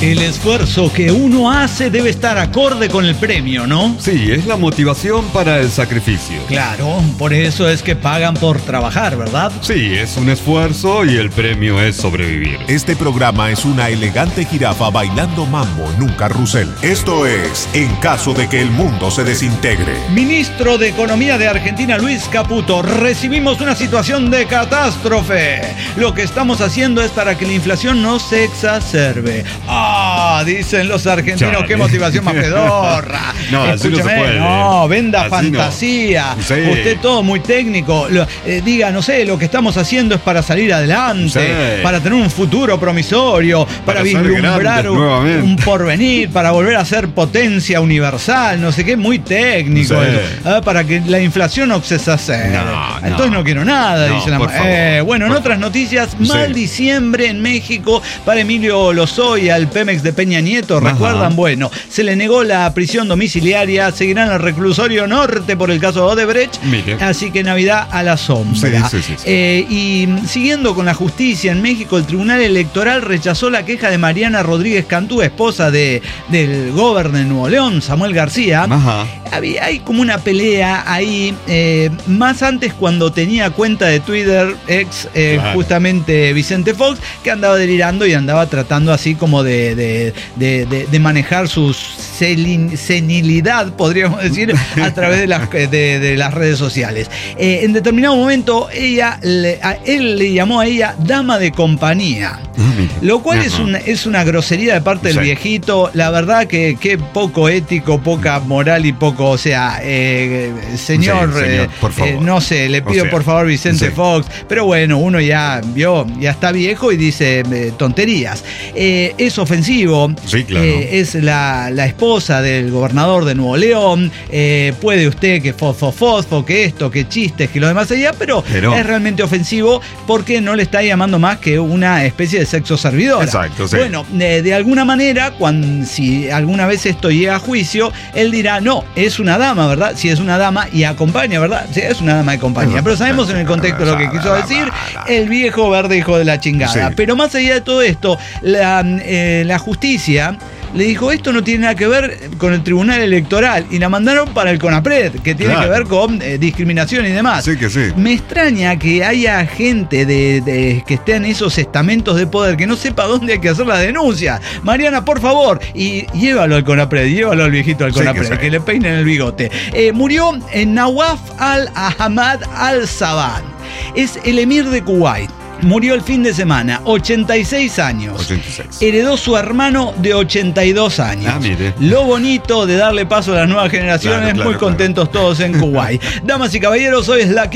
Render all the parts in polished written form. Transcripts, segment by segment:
El esfuerzo que uno hace debe estar acorde con el premio, ¿no? Sí, es la motivación para el sacrificio. Claro, por eso es que pagan por trabajar, ¿verdad? Sí, es un esfuerzo y el premio es sobrevivir. Este programa es una elegante jirafa bailando mambo en un carrusel. Esto es En caso de que el mundo se desintegre. Ministro de Economía de Argentina, Luis Caputo, recibimos una situación de catástrofe. Lo que estamos haciendo es para que la inflación no se exacerbe. Dicen los argentinos, Chale. qué motivación más pedorra. No, así no se puede. No, venda Así fantasía. no. Sí. Usted todo muy técnico. Diga, no sé, lo que estamos haciendo es para salir adelante, Sí. para tener un futuro promisorio, para ser vislumbrar grandes nuevamente. un porvenir, para volver a ser potencia universal, no sé qué, muy técnico. Sí. Eso. Para que la inflación no se exacerbe. No, Entonces no quiero nada, No, dice la por favor, Bueno, en por otras favor. noticias, Sí. mal diciembre en México para Emilio Lozoya, el Pemex de Peña Nieto. ¿Recuerdan? Ajá. Bueno, se le negó la prisión domiciliaria, seguirán al reclusorio norte por el caso Odebrecht. Mire. Así que Navidad a la sombra. Sí. Y siguiendo con la justicia en México, el Tribunal Electoral rechazó la queja de Mariana Rodríguez Cantú, esposa del gobernador de Nuevo León, Samuel García. Ajá. Hay como una pelea ahí, más antes cuando tenía cuenta de Twitter Claro. justamente Vicente Fox, que andaba delirando y andaba tratando así como de manejar su senilidad, podríamos decir, a través de las redes sociales. En determinado momento él le llamó a ella dama de compañía. Lo cual es una grosería de parte del Sí. viejito. La verdad que poco ético, poca moral y poco, o sea, señor, Sí, señor, por favor. no sé, le pido O sea, por favor Vicente sí. Fox, pero bueno, uno ya está viejo y dice tonterías. Es ofensivo. Sí, claro. Es la esposa del gobernador de Nuevo León. Puede usted que fosfo, que esto, que chistes, que lo demás allá, pero es realmente ofensivo porque no le está llamando más que una especie de sexo servidora. Exacto, sí. Bueno, de alguna manera, si alguna vez esto llega a juicio, él dirá, no, es una dama, ¿verdad? Si es una dama y acompaña, ¿verdad? Sí, es una dama de compañía. Pero sabemos en el contexto lo que quiso decir el viejo verde hijo de la chingada. Sí. Pero más allá de todo esto, la justicia le dijo, esto no tiene nada que ver con el Tribunal Electoral, y la mandaron para el CONAPRED, que tiene que ver con discriminación y demás. Sí que sí. Me extraña que haya gente que esté en esos estamentos de poder que no sepa dónde hay que hacer la denuncia. Mariana, por favor, y llévalo al CONAPRED, llévalo al viejito al Sí, CONAPRED, que sí. que le peinen el bigote. Murió en Nawaf al-Ahmad al-Saban. Es el emir de Kuwait. Murió el fin de semana, 86 años. 86. Heredó su hermano de 82 años. Mire. Lo bonito de darle paso a las nuevas generaciones, Claro, muy contentos todos en Kuwait. Damas y caballeros, hoy es la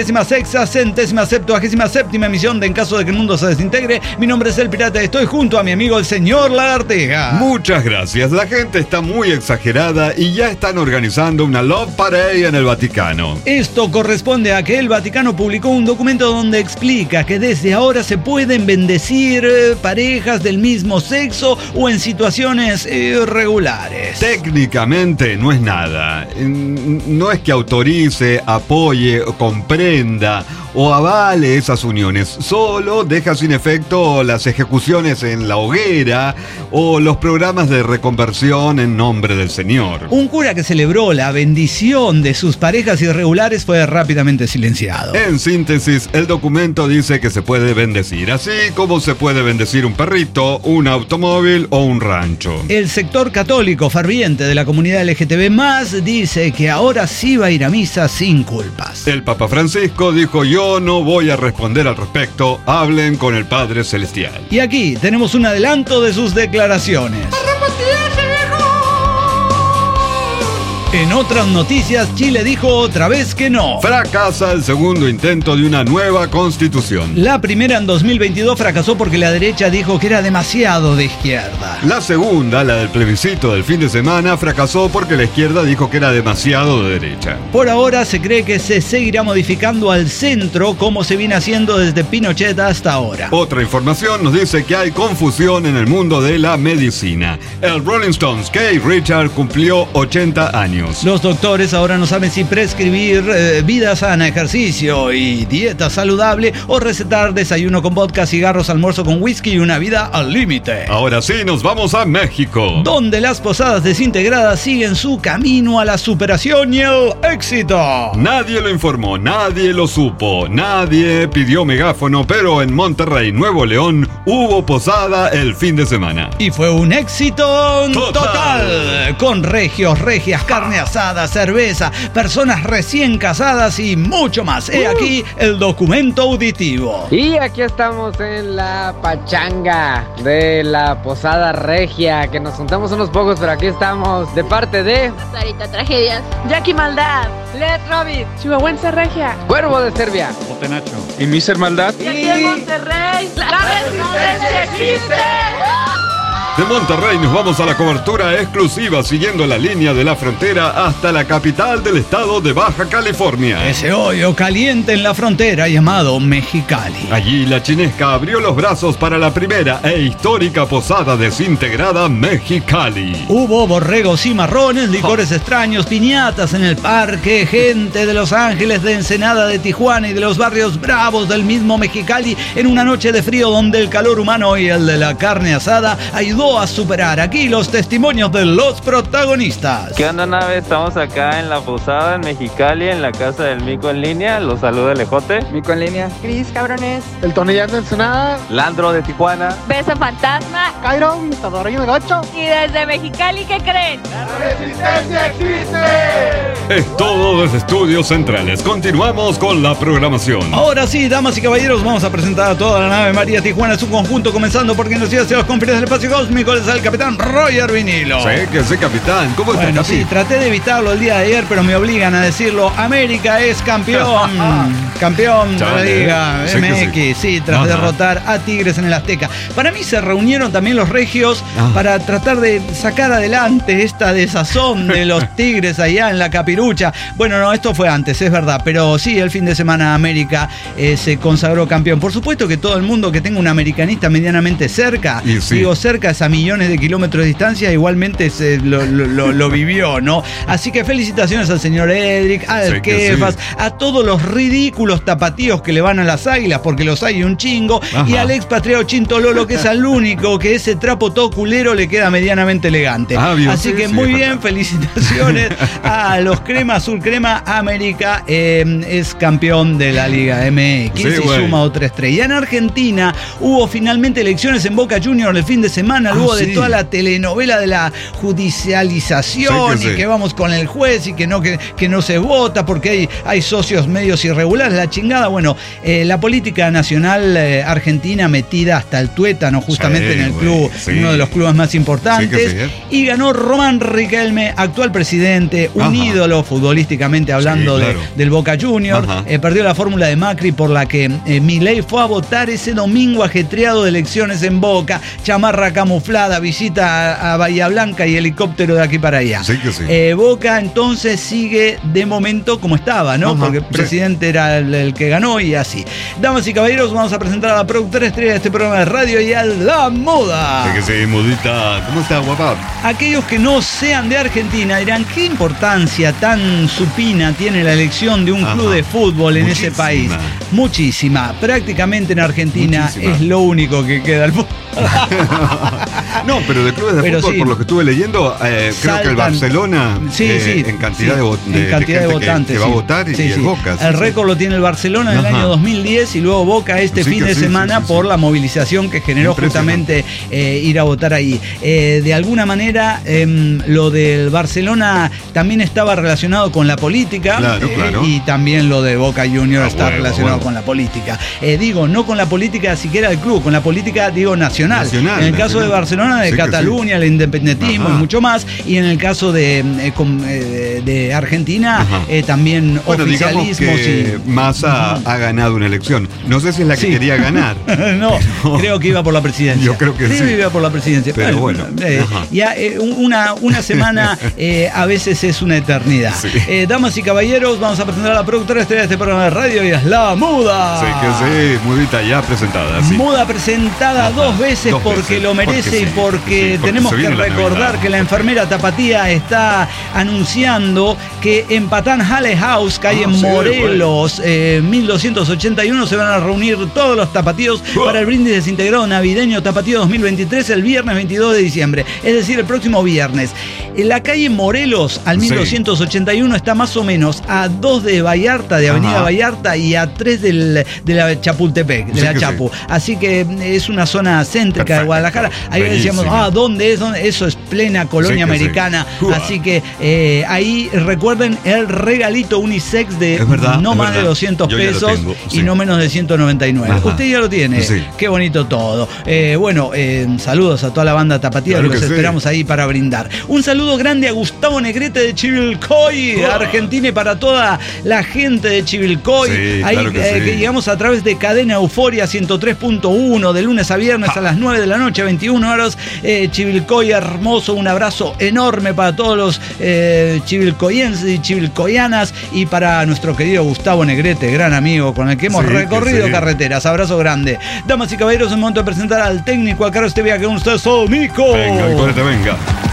5.066ª emisión de En caso de que el mundo se desintegre. Mi nombre es El Pirata y estoy junto a mi amigo el señor Lagartija. Muchas gracias. La gente está muy exagerada y ya están organizando una Love Parade en el Vaticano. Esto corresponde a que el Vaticano publicó un documento donde explica que desde ahora se pueden bendecir parejas del mismo sexo o en situaciones irregulares. Técnicamente no es nada. No es que autorice, apoye, o comprenda o avale esas uniones. Solo deja sin efecto las ejecuciones en la hoguera o los programas de reconversión en nombre del Señor. Un cura que celebró la bendición de sus parejas irregulares fue rápidamente silenciado. En síntesis, el documento dice que se puede bendecir, así como se puede bendecir un perrito, un automóvil o un rancho. El sector católico ferviente de la comunidad LGTB+ dice que ahora sí va a ir a misa sin culpas. El Papa Francisco dijo: yo no voy a responder al respecto, hablen con el Padre Celestial. Y aquí tenemos un adelanto de sus declaraciones. En otras noticias, Chile dijo otra vez que no. Fracasa el segundo intento de una nueva constitución. La primera en 2022 fracasó porque la derecha dijo que era demasiado de izquierda. La segunda, la del plebiscito del fin de semana, fracasó porque la izquierda dijo que era demasiado de derecha. Por ahora se cree que se seguirá modificando al centro como se viene haciendo desde Pinochet hasta ahora. Otra información nos dice que hay confusión en el mundo de la medicina. El Rolling Stones, Keith Richards, cumplió 80 años. años. Los doctores ahora no saben si prescribir vida sana, ejercicio y dieta saludable o recetar desayuno con vodka, cigarros, almuerzo con whisky y una vida al límite. Ahora sí, nos vamos a México, donde las posadas desintegradas siguen su camino a la superación y el éxito. Nadie lo informó, nadie lo supo, nadie pidió megáfono, pero en Monterrey, Nuevo León, hubo posada el fin de semana. Y fue un éxito total. Con regios, regias, carne asada, cerveza, personas recién casadas y mucho más. He aquí el documento auditivo. Y aquí estamos en la pachanga de la posada regia, que nos juntamos unos pocos, pero aquí estamos de parte de Sarita Tragedias, Jackie Maldad, Let Rabbit, Chihuahuense Regia, Cuervo de Serbia, Nacho y Miser Maldad. Y aquí en Monterrey, la resistencia existe. De Monterrey nos vamos a la cobertura exclusiva siguiendo la línea de la frontera hasta la capital del estado de Baja California. Ese hoyo caliente en la frontera llamado Mexicali. Allí la chinesca abrió los brazos para la primera e histórica posada desintegrada Mexicali. Hubo borregos y marrones, licores extraños, piñatas en el parque, gente de Los Ángeles, de Ensenada, de Tijuana y de los barrios bravos del mismo Mexicali en una noche de frío donde el calor humano y el de la carne asada ayudó a superar. Aquí los testimonios de los protagonistas. ¿Qué onda, nave? Estamos acá en la posada en Mexicali, en la casa del Mico en línea. Los saluda el Ejote. Mico en línea, Cris, cabrones, El Tonillán de Ensenada. Landro de Tijuana. Beso Fantasma. Cairo, Salvadoreño de Gacho. Y desde Mexicali, ¿qué creen? ¡La resistencia existe! Es todo desde Estudios Centrales. Continuamos con la programación. Ahora sí, damas y caballeros, vamos a presentar a toda la nave María Tijuana en su conjunto, comenzando porque nos lleva hacia los confines del espacio cósmico. Es el capitán Roger Vinilo. Sí, que sí, capitán. ¿Cómo está, Bueno, Capi? sí, traté de evitarlo el día de ayer, pero me obligan a decirlo. América es campeón. Campeón de la Chale, Liga sí que MX. Sí, tras Ajá. derrotar a Tigres en el Azteca. Para mí se reunieron también los regios para tratar de sacar adelante esta desazón de los Tigres allá en la Capirucha. Bueno, no, esto fue antes, es verdad. Pero sí, el fin de semana América se consagró campeón. Por supuesto que todo el mundo que tenga un americanista medianamente cerca, Y sí. digo cerca, es a millones de kilómetros de distancia, igualmente lo vivió, ¿no? Así que felicitaciones al señor Edric, al Sí, que Kefas, sí. a todos los ridículos tapatíos que le van a las águilas, porque los hay un chingo, Ajá. y al expatriado Chinto Lolo, que es al único que ese trapo todo culero le queda medianamente elegante. Bien, Así sí, que sí, muy es bien, verdad. felicitaciones a los Crema Azul Crema. América es campeón de la Liga MX Sí, y güey. suma otra estrella. En Argentina hubo finalmente elecciones en Boca Juniors el fin de semana, luego de sí. toda la telenovela de la judicialización Sí, que y sí. que vamos con el juez y que no se vota porque hay socios medios irregulares, la chingada. Bueno, la política nacional argentina metida hasta el tuétano justamente Sí, en el güey, club, sí. uno de los clubes más importantes, Sí que sí, y ganó Román Riquelme, actual presidente, un Ajá. ídolo futbolísticamente hablando Sí, claro. del Boca Juniors. Ajá. Perdió la fórmula de Macri por la que Milei fue a votar ese domingo ajetreado de elecciones en Boca, chamarra camuflada, visita a Bahía Blanca y helicóptero de aquí para allá. Sí que sí. Boca entonces sigue de momento como estaba, ¿no? Ajá, Porque el sí. presidente era el que ganó y así. Damas y caballeros, vamos a presentar a la productora estrella de este programa de radio y a la moda. Sí que sí, mudita. ¿Cómo está, guapa? Aquellos que no sean de Argentina dirán, ¿qué importancia tan supina tiene la elección de un Ajá. club de fútbol en ese Muchísima. país? Muchísima. Prácticamente en Argentina Muchísima. es lo único que queda al fútbol. No, pero de clubes de Pero fútbol, sí. por lo que estuve leyendo, creo que el Saltan. Barcelona, Sí, sí, en cantidad, sí, de, en cantidad de gente votantes, que va a sí. votar y Sí, el sí. Boca. sí, El sí. récord lo tiene el Barcelona en el Ajá. año 2010 y luego Boca este Sí fin que de sí, semana sí, sí, por sí. la movilización que generó Impresionante. justamente ir a votar ahí. De alguna manera, lo del Barcelona también estaba relacionado con la política. Claro, claro. Y también lo de Boca Juniors está huevo, relacionado huevo. con la política. Digo, no con la política siquiera del club, con la política, digo, nacional. Nacional, En el caso de nacional. Barcelona, de Sí que Cataluña, el independentismo Ajá. y mucho más. Y en el caso de Argentina, Ajá. también Bueno, digamos oficialismos que y... Massa ha ganado una elección. No sé si es la que Sí. quería ganar. No, creo que iba por la presidencia. Yo creo que sí. iba por la presidencia. Pero bueno, ajá. ya una semana a veces es una eternidad. Sí. Damas y caballeros, vamos a presentar a la productora estrella de este programa de radio y es la Muda. Sí, que sí, mudita ya presentada. Sí. Muda presentada Ajá, 2 veces dos porque veces, lo merece porque y sí. porque tenemos que recordar que la enfermera Tapatía está anunciando que en Patán Halle House, calle Morelos, 1281, se van a reunir todos los tapatíos para el brindis desintegrado navideño Tapatío 2023 el viernes 22 de diciembre, es decir, el próximo viernes. En la calle Morelos al 1281 está más o menos a 2 de Vallarta, de Avenida Vallarta, y a 3 de la Chapultepec, de la Chapu. Así que es una zona céntrica de Guadalajara. Ahí decíamos, ¿dónde es? Eso es plena colonia americana. Así que ahí recuerden el regalito unisex de no más de 200 pesos y no menos de 199. Usted ya lo tiene. Qué bonito todo. Saludos a toda la banda tapatía, que los esperamos ahí para brindar. Un saludo grande a Gustavo Negrete de Chivilcoy, Argentina, y para toda la gente de Chivilcoy. Ahí que llegamos a través de Cadena Euforia 103.1 de lunes a viernes a las 9 de la noche, 21 horas. Chivilcoy hermoso, un abrazo enorme para todos los chivilcoyenses y chivilcoyanas, y para nuestro querido Gustavo Negrete, gran amigo con el que hemos recorrido carreteras. Abrazo grande. Damas y caballeros, es el momento de presentar al técnico, a Carlos Tevía, que con ustedes son Nico. Venga, venga.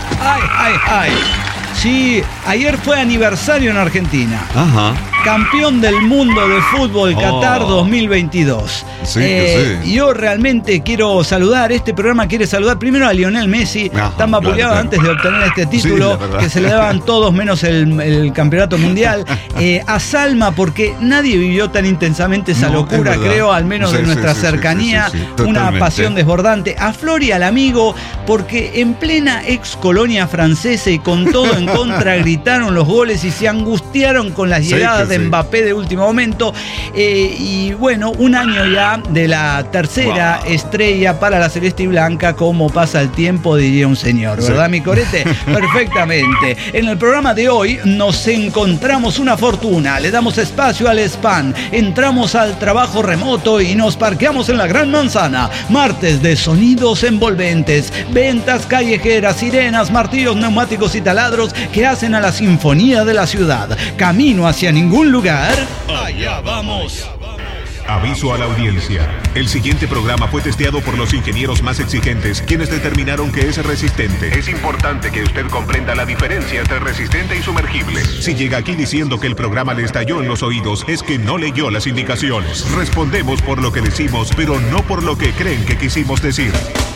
Ay. Sí, ayer fue aniversario en Argentina. Campeón del mundo de fútbol Qatar 2022. Yo realmente quiero saludar, este programa quiere saludar primero a Lionel Messi, tan vapuleado antes de obtener este título, que se le daban todos menos el campeonato mundial. A Salma, porque nadie vivió tan intensamente esa locura, creo, al menos de nuestra cercanía, una pasión desbordante. A Flor y al amigo, porque en plena ex colonia francesa y con todo en contra gritaron los goles y se angustiaron con las llegadas de Mbappé de último momento. Y bueno, un año ya de la tercera estrella para la celeste y blanca. Como pasa el tiempo, diría un señor, ¿verdad, mi corete? Perfectamente. En el programa de hoy nos encontramos una fortuna, le damos espacio al spam, entramos al trabajo remoto y nos parqueamos en la Gran Manzana. Martes de sonidos envolventes, ventas callejeras, sirenas, martillos, neumáticos y taladros que hacen a la sinfonía de la ciudad. Camino hacia ningún lugar. Allá vamos. Aviso a la audiencia. El siguiente programa fue testeado por los ingenieros más exigentes, quienes determinaron que es resistente. Es importante que usted comprenda la diferencia entre resistente y sumergible. Si llega aquí diciendo que el programa le estalló en los oídos, es que no leyó las indicaciones. Respondemos por lo que decimos, pero no por lo que creen que quisimos decir.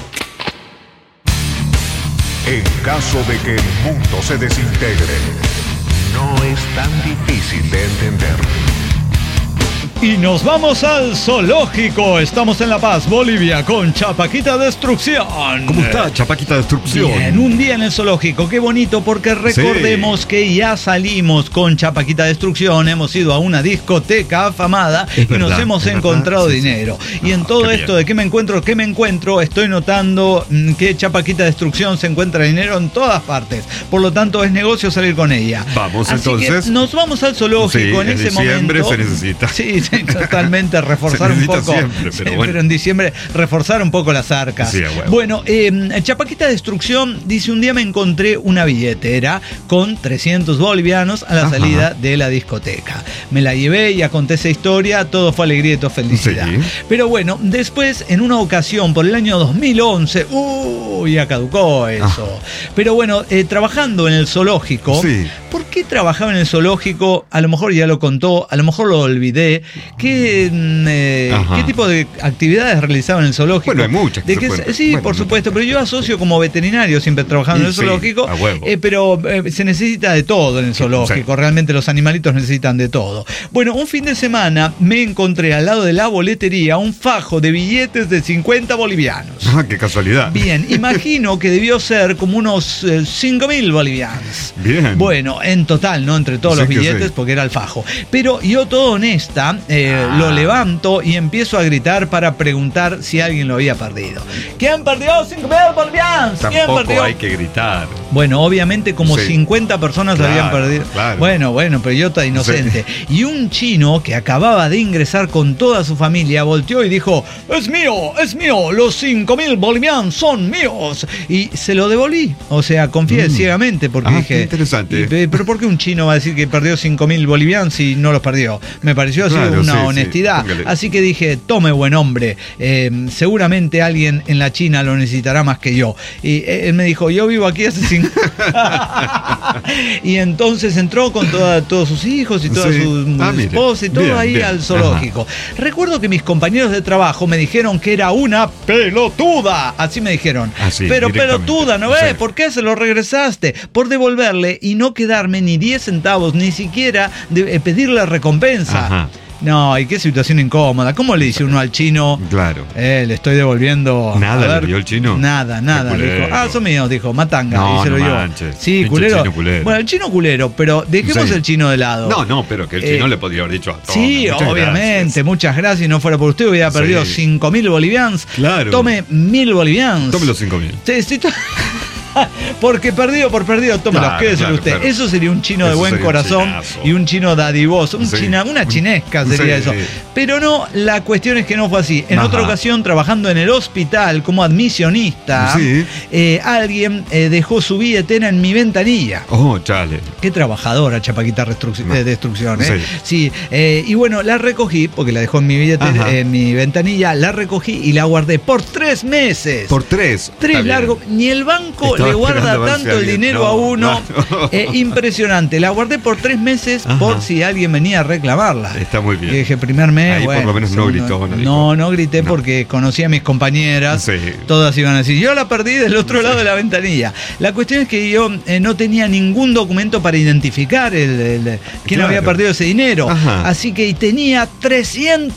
En caso de que el mundo se desintegre, no es tan difícil de entender. Y nos vamos al zoológico. Estamos en La Paz, Bolivia, con Chapaquita Destrucción. ¿Cómo está, Chapaquita Destrucción? Bien, un día en el zoológico. Qué bonito, porque recordemos que ya salimos con Chapaquita Destrucción. Hemos ido a una discoteca afamada y nos hemos encontrado dinero. Y en todo esto de ¿qué me encuentro? Estoy notando que Chapaquita Destrucción se encuentra dinero en todas partes. Por lo tanto, es negocio salir con ella. Vamos, así entonces. Que nos vamos al zoológico en ese momento. Se necesita. Sí, totalmente, reforzar un poco. Siempre, pero en diciembre reforzar un poco las arcas. Bueno, Chapaquita Destrucción dice: un día me encontré una billetera con 300 bolivianos a la salida de la discoteca. Me la llevé, ya conté esa historia, todo fue alegría y todo felicidad. Pero bueno, después, en una ocasión, por el año 2011, ya caducó eso. Pero bueno, trabajando en el zoológico, ¿por qué trabajaba en el zoológico? A lo mejor ya lo contó, a lo mejor lo olvidé. ¿Qué tipo de actividades realizaba en el zoológico? Bueno, hay muchas. Por supuesto, pero yo asocio como veterinario, siempre trabajando en el zoológico, pero se necesita de todo en el zoológico, realmente los animalitos necesitan de todo. Bueno, un fin de semana me encontré al lado de la boletería un fajo de billetes de 50 bolivianos. ¡Qué casualidad! Bien, imagino que debió ser como unos 5.000 bolivianos. Bien. Bueno, en total, ¿no? Entre todos los billetes, porque era el fajo. Pero yo, todo honesta, lo levanto y empiezo a gritar para preguntar si alguien lo había perdido. ¿Quién perdió 5.000 bolivianos? ¿Quién Tampoco perdió? hay que gritar. Bueno, obviamente como 50 personas habían perdido. Claro. Bueno, pero yo tan inocente. Sí. Y un chino que acababa de ingresar con toda su familia volteó y dijo: es mío, los 5.000 bolivianos son míos. Y se lo devolví. O sea, confié ciegamente porque dije... Qué interesante. Pero ¿por qué un chino va a decir que perdió 5.000 bolivianos si no los perdió? Me pareció así una honestidad. Sí, así que dije: tome, buen hombre. Seguramente alguien en la China lo necesitará más que yo. Y él me dijo: yo vivo aquí hace 5 y entonces entró con todos sus hijos y todas sus esposas y todo ahí al zoológico. Ajá. Recuerdo que mis compañeros de trabajo me dijeron que era una pelotuda. Así me dijeron. Pero pelotuda, ¿no ves? ¿Por qué se lo regresaste? Por devolverle y no quedarme ni 10 centavos, ni siquiera pedirle recompensa. Ajá. No, y qué situación incómoda. ¿Cómo le dice uno al chino? Claro. Le estoy devolviendo. ¿Nada le dio el chino? Nada. Dijo: son míos, dijo, matanga. No, y se lo dio. Sí, culero. Bueno, el chino culero, pero dejemos el chino de lado. No, pero que el chino le podría haber dicho a todos. Sí, obviamente, muchas gracias. No fuera por usted, hubiera perdido 5.000 bolivianos. Claro. Tome 1.000 bolivianos. Tome los 5.000. Sí, porque perdido por perdido, tómelos, quédese usted. Claro. Eso sería un chino de buen corazón y un chino dadivoso, una chinesca sería eso. Pero no, la cuestión es que no fue así. En otra ocasión, trabajando en el hospital como admisionista, alguien dejó su billetera en mi ventanilla. Oh, chale. Qué trabajadora, Chapaquita Destrucción, Sí. Y bueno, la recogí, porque la dejó en mi billetera, en mi ventanilla, la recogí y la guardé por 3 meses. ¿Por 3? 3 largos. Ni el banco le guarda tanto el dinero a uno. Impresionante. La guardé por 3 meses por si alguien venía a reclamarla. Está muy bien. Y dije: primer mes. Ahí por lo menos no gritó. No grité porque conocía a mis compañeras. Todas iban a decir: yo la perdí del otro lado de la ventanilla. La cuestión es que yo no tenía ningún documento para identificar quién había perdido ese dinero. Así que tenía $300.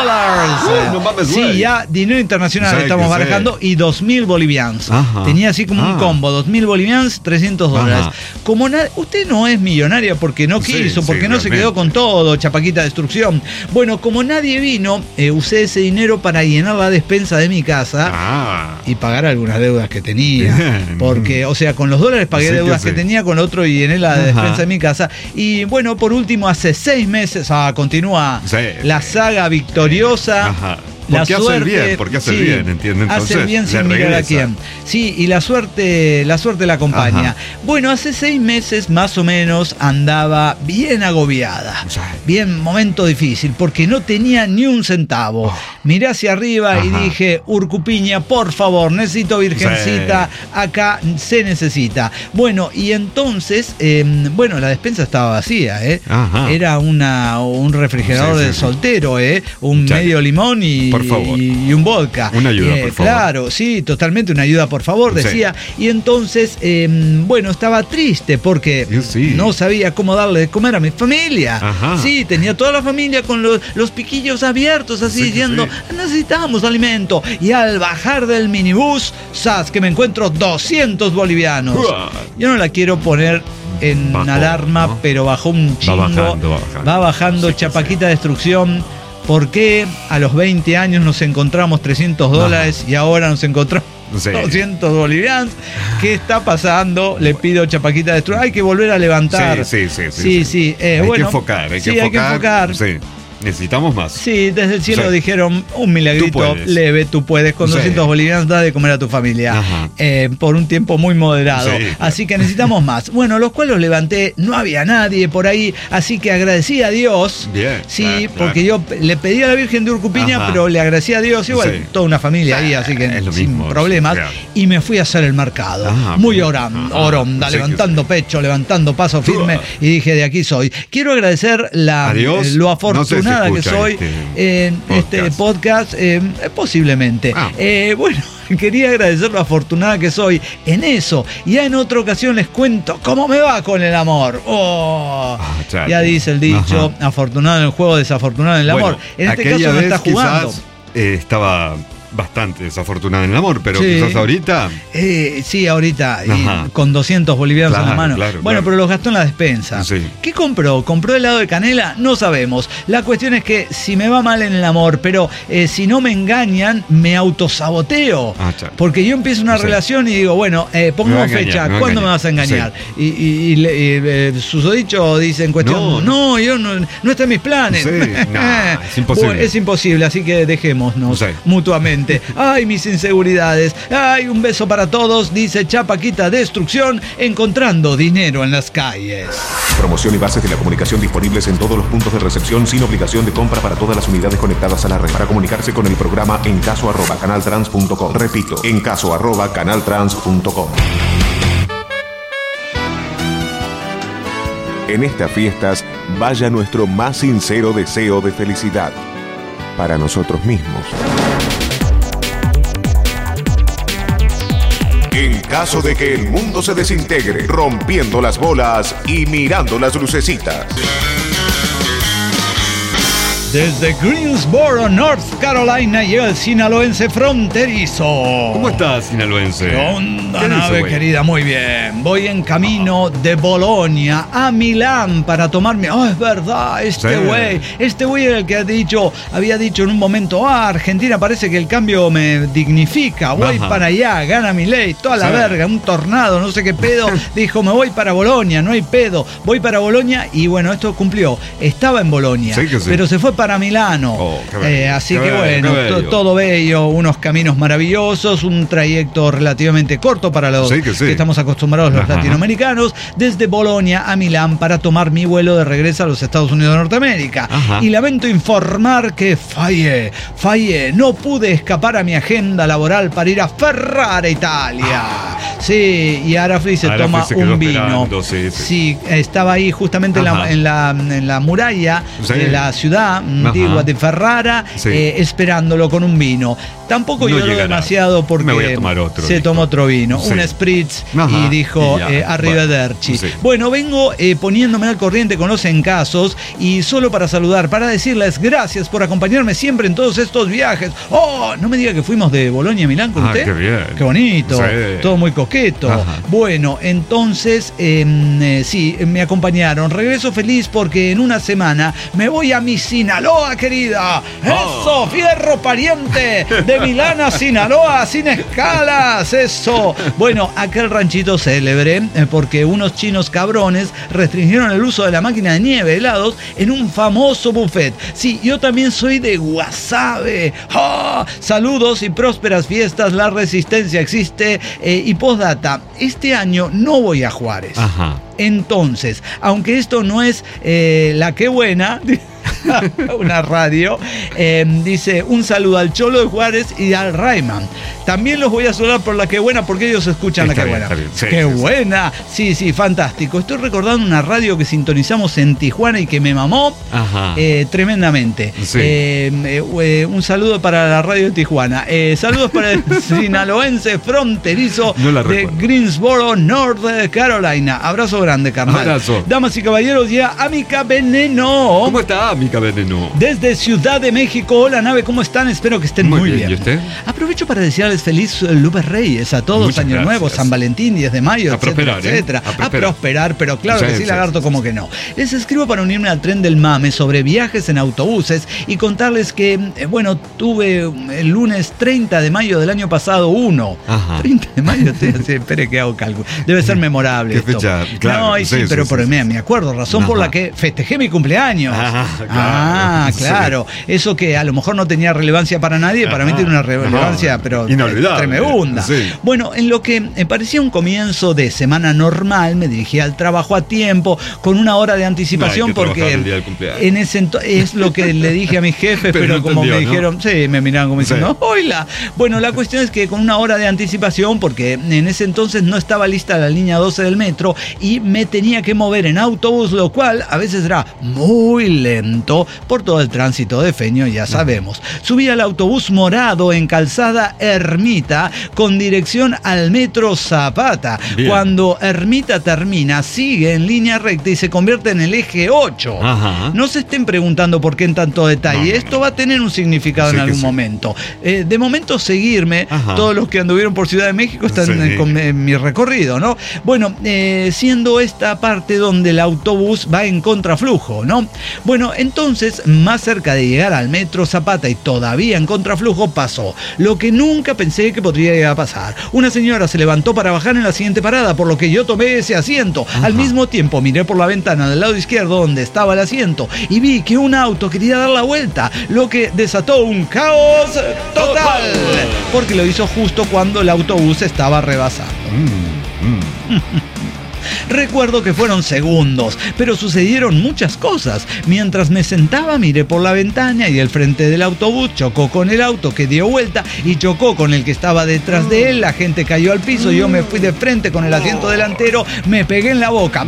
No mames, sí, ya dinero internacional estamos barajando y 2.000 bolivianos. Tenía así como un combo, 2.000 bolivianos, $300. Como usted no es millonaria porque no quiso, porque no se quedó con todo, Chapaquita Destrucción. Bueno, como nadie vino, usé ese dinero para llenar la despensa de mi casa y pagar algunas deudas que tenía. Porque, o sea, con los dólares pagué deudas que tenía, con otro y llené la despensa de mi casa. Y bueno, por último, hace 6 meses, continúa la saga victoriosa. Porque hace el bien, porque hace el bien, ¿entienden? Hace el bien sin mirar a quién. Sí, y la suerte la acompaña. Bueno, hace 6 meses más o menos andaba bien agobiada. Bien, momento difícil, porque no tenía ni un centavo. Miré hacia arriba y dije: Urcupiña, por favor, necesito virgencita, acá se necesita. Bueno, y entonces, la despensa estaba vacía, Era un refrigerador de soltero, un medio limón y un vodka. Una ayuda, por favor. Claro, sí, totalmente una ayuda, por favor, decía. Y entonces, estaba triste porque no sabía cómo darle de comer a mi familia. Sí, tenía toda la familia con los piquillos abiertos, así diciendo: necesitamos alimento. Y al bajar del minibús, que me encuentro 200 bolivianos. Yo no la quiero poner en alarma, pero bajó un chingo. Va bajando Chapaquita Destrucción. ¿Por qué a los 20 años nos encontramos $300 y ahora nos encontramos 200 bolivianos? ¿Qué está pasando? Le pido Chapaquita Destrucción. Hay que volver a levantar. Sí. Hay que enfocar. Hay que enfocar. Sí. Necesitamos más. Sí, desde el cielo dijeron: un milagrito leve, tú puedes. Con 200 bolivianos da de comer a tu familia. Por un tiempo muy moderado. Así que necesitamos más. Bueno, los cuales los levanté, no había nadie por ahí, así que agradecí a Dios. Bien. Sí, porque yo le pedí a la Virgen de Urcupiña, pero le agradecí a Dios. Igual, toda una familia ahí, así que sin problemas. Y me fui a hacer el mercado. Muy oronda, levantando pecho, levantando paso firme. Y dije: de aquí soy. Quiero agradecer lo afortunado que soy en este podcast, posiblemente. Bueno, quería agradecer lo afortunada que soy en eso. Ya en otra ocasión les cuento cómo me va con el amor. Ya dice el dicho: afortunado en el juego, desafortunado en el amor. En este caso no está jugando. Estaba bastante desafortunada en el amor, pero Sí. quizás ahorita. Sí, ahorita, Ajá. y con 200 bolivianos en la Claro, mano. claro, Bueno, claro. pero los gastó en la despensa. Sí. ¿Qué compró? ¿Compró helado de canela? No sabemos. La cuestión es que si me va mal en el amor, pero si no me engañan, me autosaboteo. Ah, chao. Porque yo empiezo una Sí. relación y digo, bueno, Me va pongamos a engañar, fecha, me va a ¿cuándo me engañar. vas a engañar? Susodicho dice en cuestión, no, yo no está en mis planes. Sí, no, es imposible. Bueno, es imposible, así que dejémonos Sí. mutuamente. Ay, mis inseguridades. Ay, un beso para todos, dice Chapaquita Destrucción, encontrando dinero en las calles. Promoción y bases de la comunicación disponibles en todos los puntos de recepción sin obligación de compra para todas las unidades conectadas a la red. Para comunicarse con el programa encaso@canaltrans.com. Repito, encaso@canaltrans.com. En estas fiestas, vaya nuestro más sincero deseo de felicidad para nosotros mismos. En caso de que el mundo se desintegre, rompiendo las bolas y mirando las lucecitas. Desde Greensboro, North Carolina, llega el sinaloense fronterizo. ¿Cómo estás, sinaloense? ¿Qué onda, ¿Qué dice, nave güey? querida? Muy bien. Voy en camino de Bolonia a Milán para tomarme. Oh, es verdad, este güey era el que había dicho en un momento, Argentina parece que el cambio me dignifica. Voy Ajá. para allá, gana mi ley, toda la Sí. verga, un tornado, no sé qué pedo. Dijo, me voy para Bolonia, no hay pedo. Voy para Bolonia y bueno, esto cumplió. Estaba en Bolonia, Sí que sí. pero se fue para Milano. Oh, qué bello, Así qué que bello, bueno, qué bello. todo bello, unos caminos maravillosos, un trayecto relativamente corto para los Sí que sí. estamos acostumbrados los Ajá. latinoamericanos, desde Bolonia a Milán para tomar mi vuelo de regreso a los Estados Unidos de Norteamérica. Ajá. Y lamento informar que fallé, no pude escapar a mi agenda laboral para ir a Ferrara, Italia. Sí, y Arafli se Arafli toma se quedó un vino. esperando, sí. Sí, estaba ahí justamente Ajá. en la muralla Sí. de la ciudad antigua Ajá. de Ferrara, Sí. esperándolo con un vino. Tampoco No lloró llegará. demasiado porque Me voy a tomar otro, se dijo. tomó otro vino, Sí. un spritz, Ajá. y dijo Y ya, arrivederci. bueno, sí. Bueno, vengo poniéndome al corriente con los encasos y solo para saludar, para decirles gracias por acompañarme siempre en todos estos viajes. Oh, no me diga que fuimos de Bolonia a Milán con usted. Qué bien. Qué bonito, Sí. todo muy coqueto. Ajá. Bueno, entonces, sí, me acompañaron. Regreso feliz porque en una semana me voy a mi Sinaloa, querida. ¡Eso, fierro pariente! De Milán a Sinaloa, sin escalas, eso. Bueno, aquel ranchito célebre, porque unos chinos cabrones restringieron el uso de la máquina de nieve helados en un famoso buffet. Sí, yo también soy de Guasave. ¡Ah! Saludos y prósperas fiestas, la resistencia existe. Y postdata, este año no voy a Juárez. Ajá. Entonces, aunque esto no es la que buena, una radio, dice un saludo al Cholo de Juárez y al Rayman. También los voy a saludar por la que buena porque ellos escuchan Está la que bien, buena. está bien. Sí, ¡Qué sí, sí. buena! Sí, fantástico. Estoy recordando una radio que sintonizamos en Tijuana y que me mamó Ajá. tremendamente. Sí. Un saludo para la radio de Tijuana. Saludos para el sinaloense fronterizo No la de recuerdo. Greensboro, North Carolina. Abrazo grande, carnal. Abrazo. Damas y caballeros, ya Amica Veneno. ¿Cómo está, Mica Veneno? Desde Ciudad de México. Hola, nave, ¿cómo están? Espero que estén muy bien. ¿Y usted? Aprovecho para desearles feliz Lupe Reyes a todos, Muchas Año gracias. Nuevo, San Valentín, 10 de mayo, A etcétera, prosperar, ¿eh? etcétera. A prosperar. Pero claro que sí, Sí. lagarto, como que no. Les escribo para unirme al tren del mame sobre viajes en autobuses y contarles que, bueno, tuve el lunes 30 de mayo del año pasado uno. Ajá. 30 de mayo, espere que hago cálculo. Debe ser memorable ¿Qué esto. fecha? Claro, No, y sí, sí, pero sí, por sí. me acuerdo, razón por Ajá. la que festejé mi cumpleaños. Claro. Claro. Eso que a lo mejor no tenía relevancia para nadie, para mí Ajá. tiene una relevancia, Ajá. pero Inolvidable. tremenda. Sí. Bueno, en lo que parecía un comienzo de semana normal, me dirigí al trabajo a tiempo, con una hora de anticipación, Hay que trabajar porque el día del cumpleaños. en ese es lo que le dije a mis jefes, Pero pero no como entendió, me ¿no? dijeron, sí, me miraron como diciendo, Sí. ¡hola! Bueno, la cuestión es que con una hora de anticipación, porque en ese entonces no estaba lista la línea 12 del metro y me tenía que mover en autobús, lo cual a veces era muy lento. lento por todo el tránsito de Feño, ya sabemos. Subí al autobús morado en Calzada Ermita con dirección al Metro Zapata. Bien. Cuando Ermita termina, sigue en línea recta y se convierte en el eje 8. Ajá. No se estén preguntando por qué en tanto detalle. No. Esto va a tener un significado Sí en que algún sí. momento. De momento, seguirme. Ajá. Todos los que anduvieron por Ciudad de México están Sí. en mi recorrido, ¿no? Bueno, siendo esta parte donde el autobús va en contraflujo, ¿no? Bueno, entonces, más cerca de llegar al Metro Zapata y todavía en contraflujo, pasó lo que nunca pensé que podría llegar a pasar. Una señora se levantó para bajar en la siguiente parada, por lo que yo tomé ese asiento. Ajá. Al mismo tiempo miré por la ventana del lado izquierdo donde estaba el asiento y vi que un auto quería dar la vuelta, lo que desató un caos total, porque lo hizo justo cuando el autobús estaba rebasando. Recuerdo que fueron segundos, pero sucedieron muchas cosas. Mientras me sentaba, miré por la ventana y el frente del autobús chocó con el auto que dio vuelta y chocó con el que estaba detrás de él. La gente cayó al piso, yo me fui de frente con el asiento delantero, me pegué en la boca.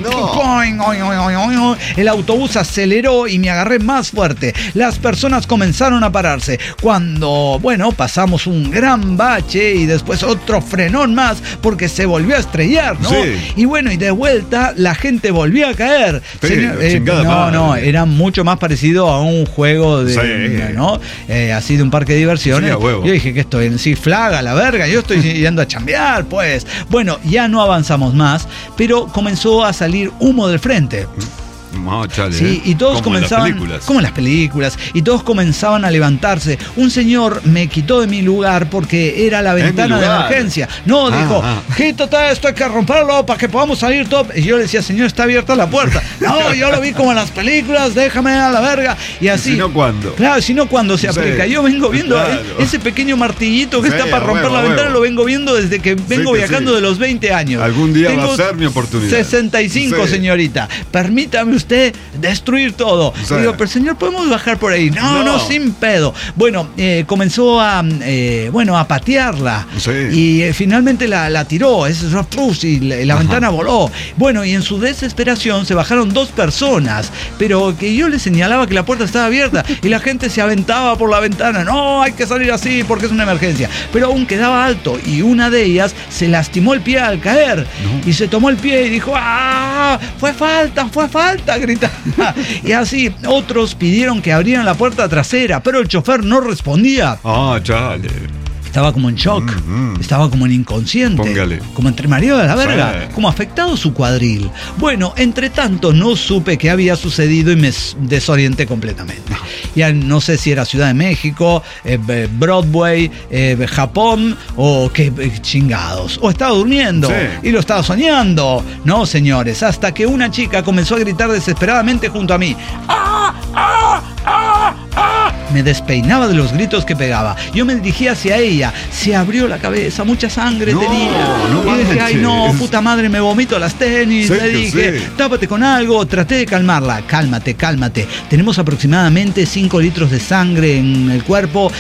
El autobús aceleró y me agarré más fuerte. Las personas comenzaron a pararse. Cuando, bueno, pasamos un gran bache y después otro frenón más porque se volvió a estrellar, ¿no? Sí. Y bueno, y de vuelta la gente volvió a caer. Pero, chingada no, madre. era mucho más parecido a un juego de, Sí. ¿no? Así de un parque de diversiones. Sí, a huevo. Yo dije que estoy en Six Flags, a la verga, yo estoy yendo a chambear, pues. Bueno, ya no avanzamos más, pero comenzó a salir humo del frente. No, chale, Sí, y todos como en las comenzaban, películas. como en las películas, y todos comenzaban a levantarse. Un señor me quitó de mi lugar porque era la ventana mi de lugar. emergencia. No, dijo, quítate esto, hay que romperlo para que podamos salir todo. Y yo le decía, señor, está abierta la puerta. No, yo lo vi como en las películas, déjame a la verga. Y así. Si no, ¿cuándo? Claro, si no, ¿cuándo se Sí, aplica? Yo vengo viendo claro. ese pequeño martillito que Sí, está para a romper huevo, la a ventana, huevo. lo vengo viendo desde que vengo que viajando sí. de los 20 años. Algún día Tengo va a ser mi oportunidad. 65, Sí. señorita. Permítame usted destruir todo. Sí. Digo, pero señor, ¿podemos bajar por ahí? No, No. sin pedo. Bueno, comenzó a patearla. Sí. Y finalmente la tiró. Y la ventana voló. Bueno, y en su desesperación se bajaron 2 personas. Pero que yo le señalaba que la puerta estaba abierta. Y la gente se aventaba por la ventana. No, hay que salir así porque es una emergencia. Pero aún quedaba alto. Y una de ellas se lastimó el pie al caer. Y se tomó el pie y dijo, ¡ah! Fue falta, grita. Y así, otros pidieron que abrieran la puerta trasera, pero el chofer no respondía. Ah, chale. Estaba como en shock, estaba como en inconsciente, Póngale. como entre mareado de la verga, Sí. como afectado su cuadril. Bueno, entre tanto no supe qué había sucedido y me desorienté completamente. Ya no sé si era Ciudad de México, Broadway, Japón o qué chingados. O estaba durmiendo Sí. y lo estaba soñando. No, señores, hasta que una chica comenzó a gritar desesperadamente junto a mí. ¡Ah! ¡Ah! ¡Ah! ¡Ah! Me despeinaba de los gritos que pegaba. Yo me dirigí hacia ella. Se abrió la cabeza, mucha sangre No, tenía. no y dije, ay no, manches. puta madre, me vomito las tenis. Sí, Le que dije, sí. tápate con algo. Traté de calmarla. Cálmate. Tenemos aproximadamente 5 litros de sangre en el cuerpo.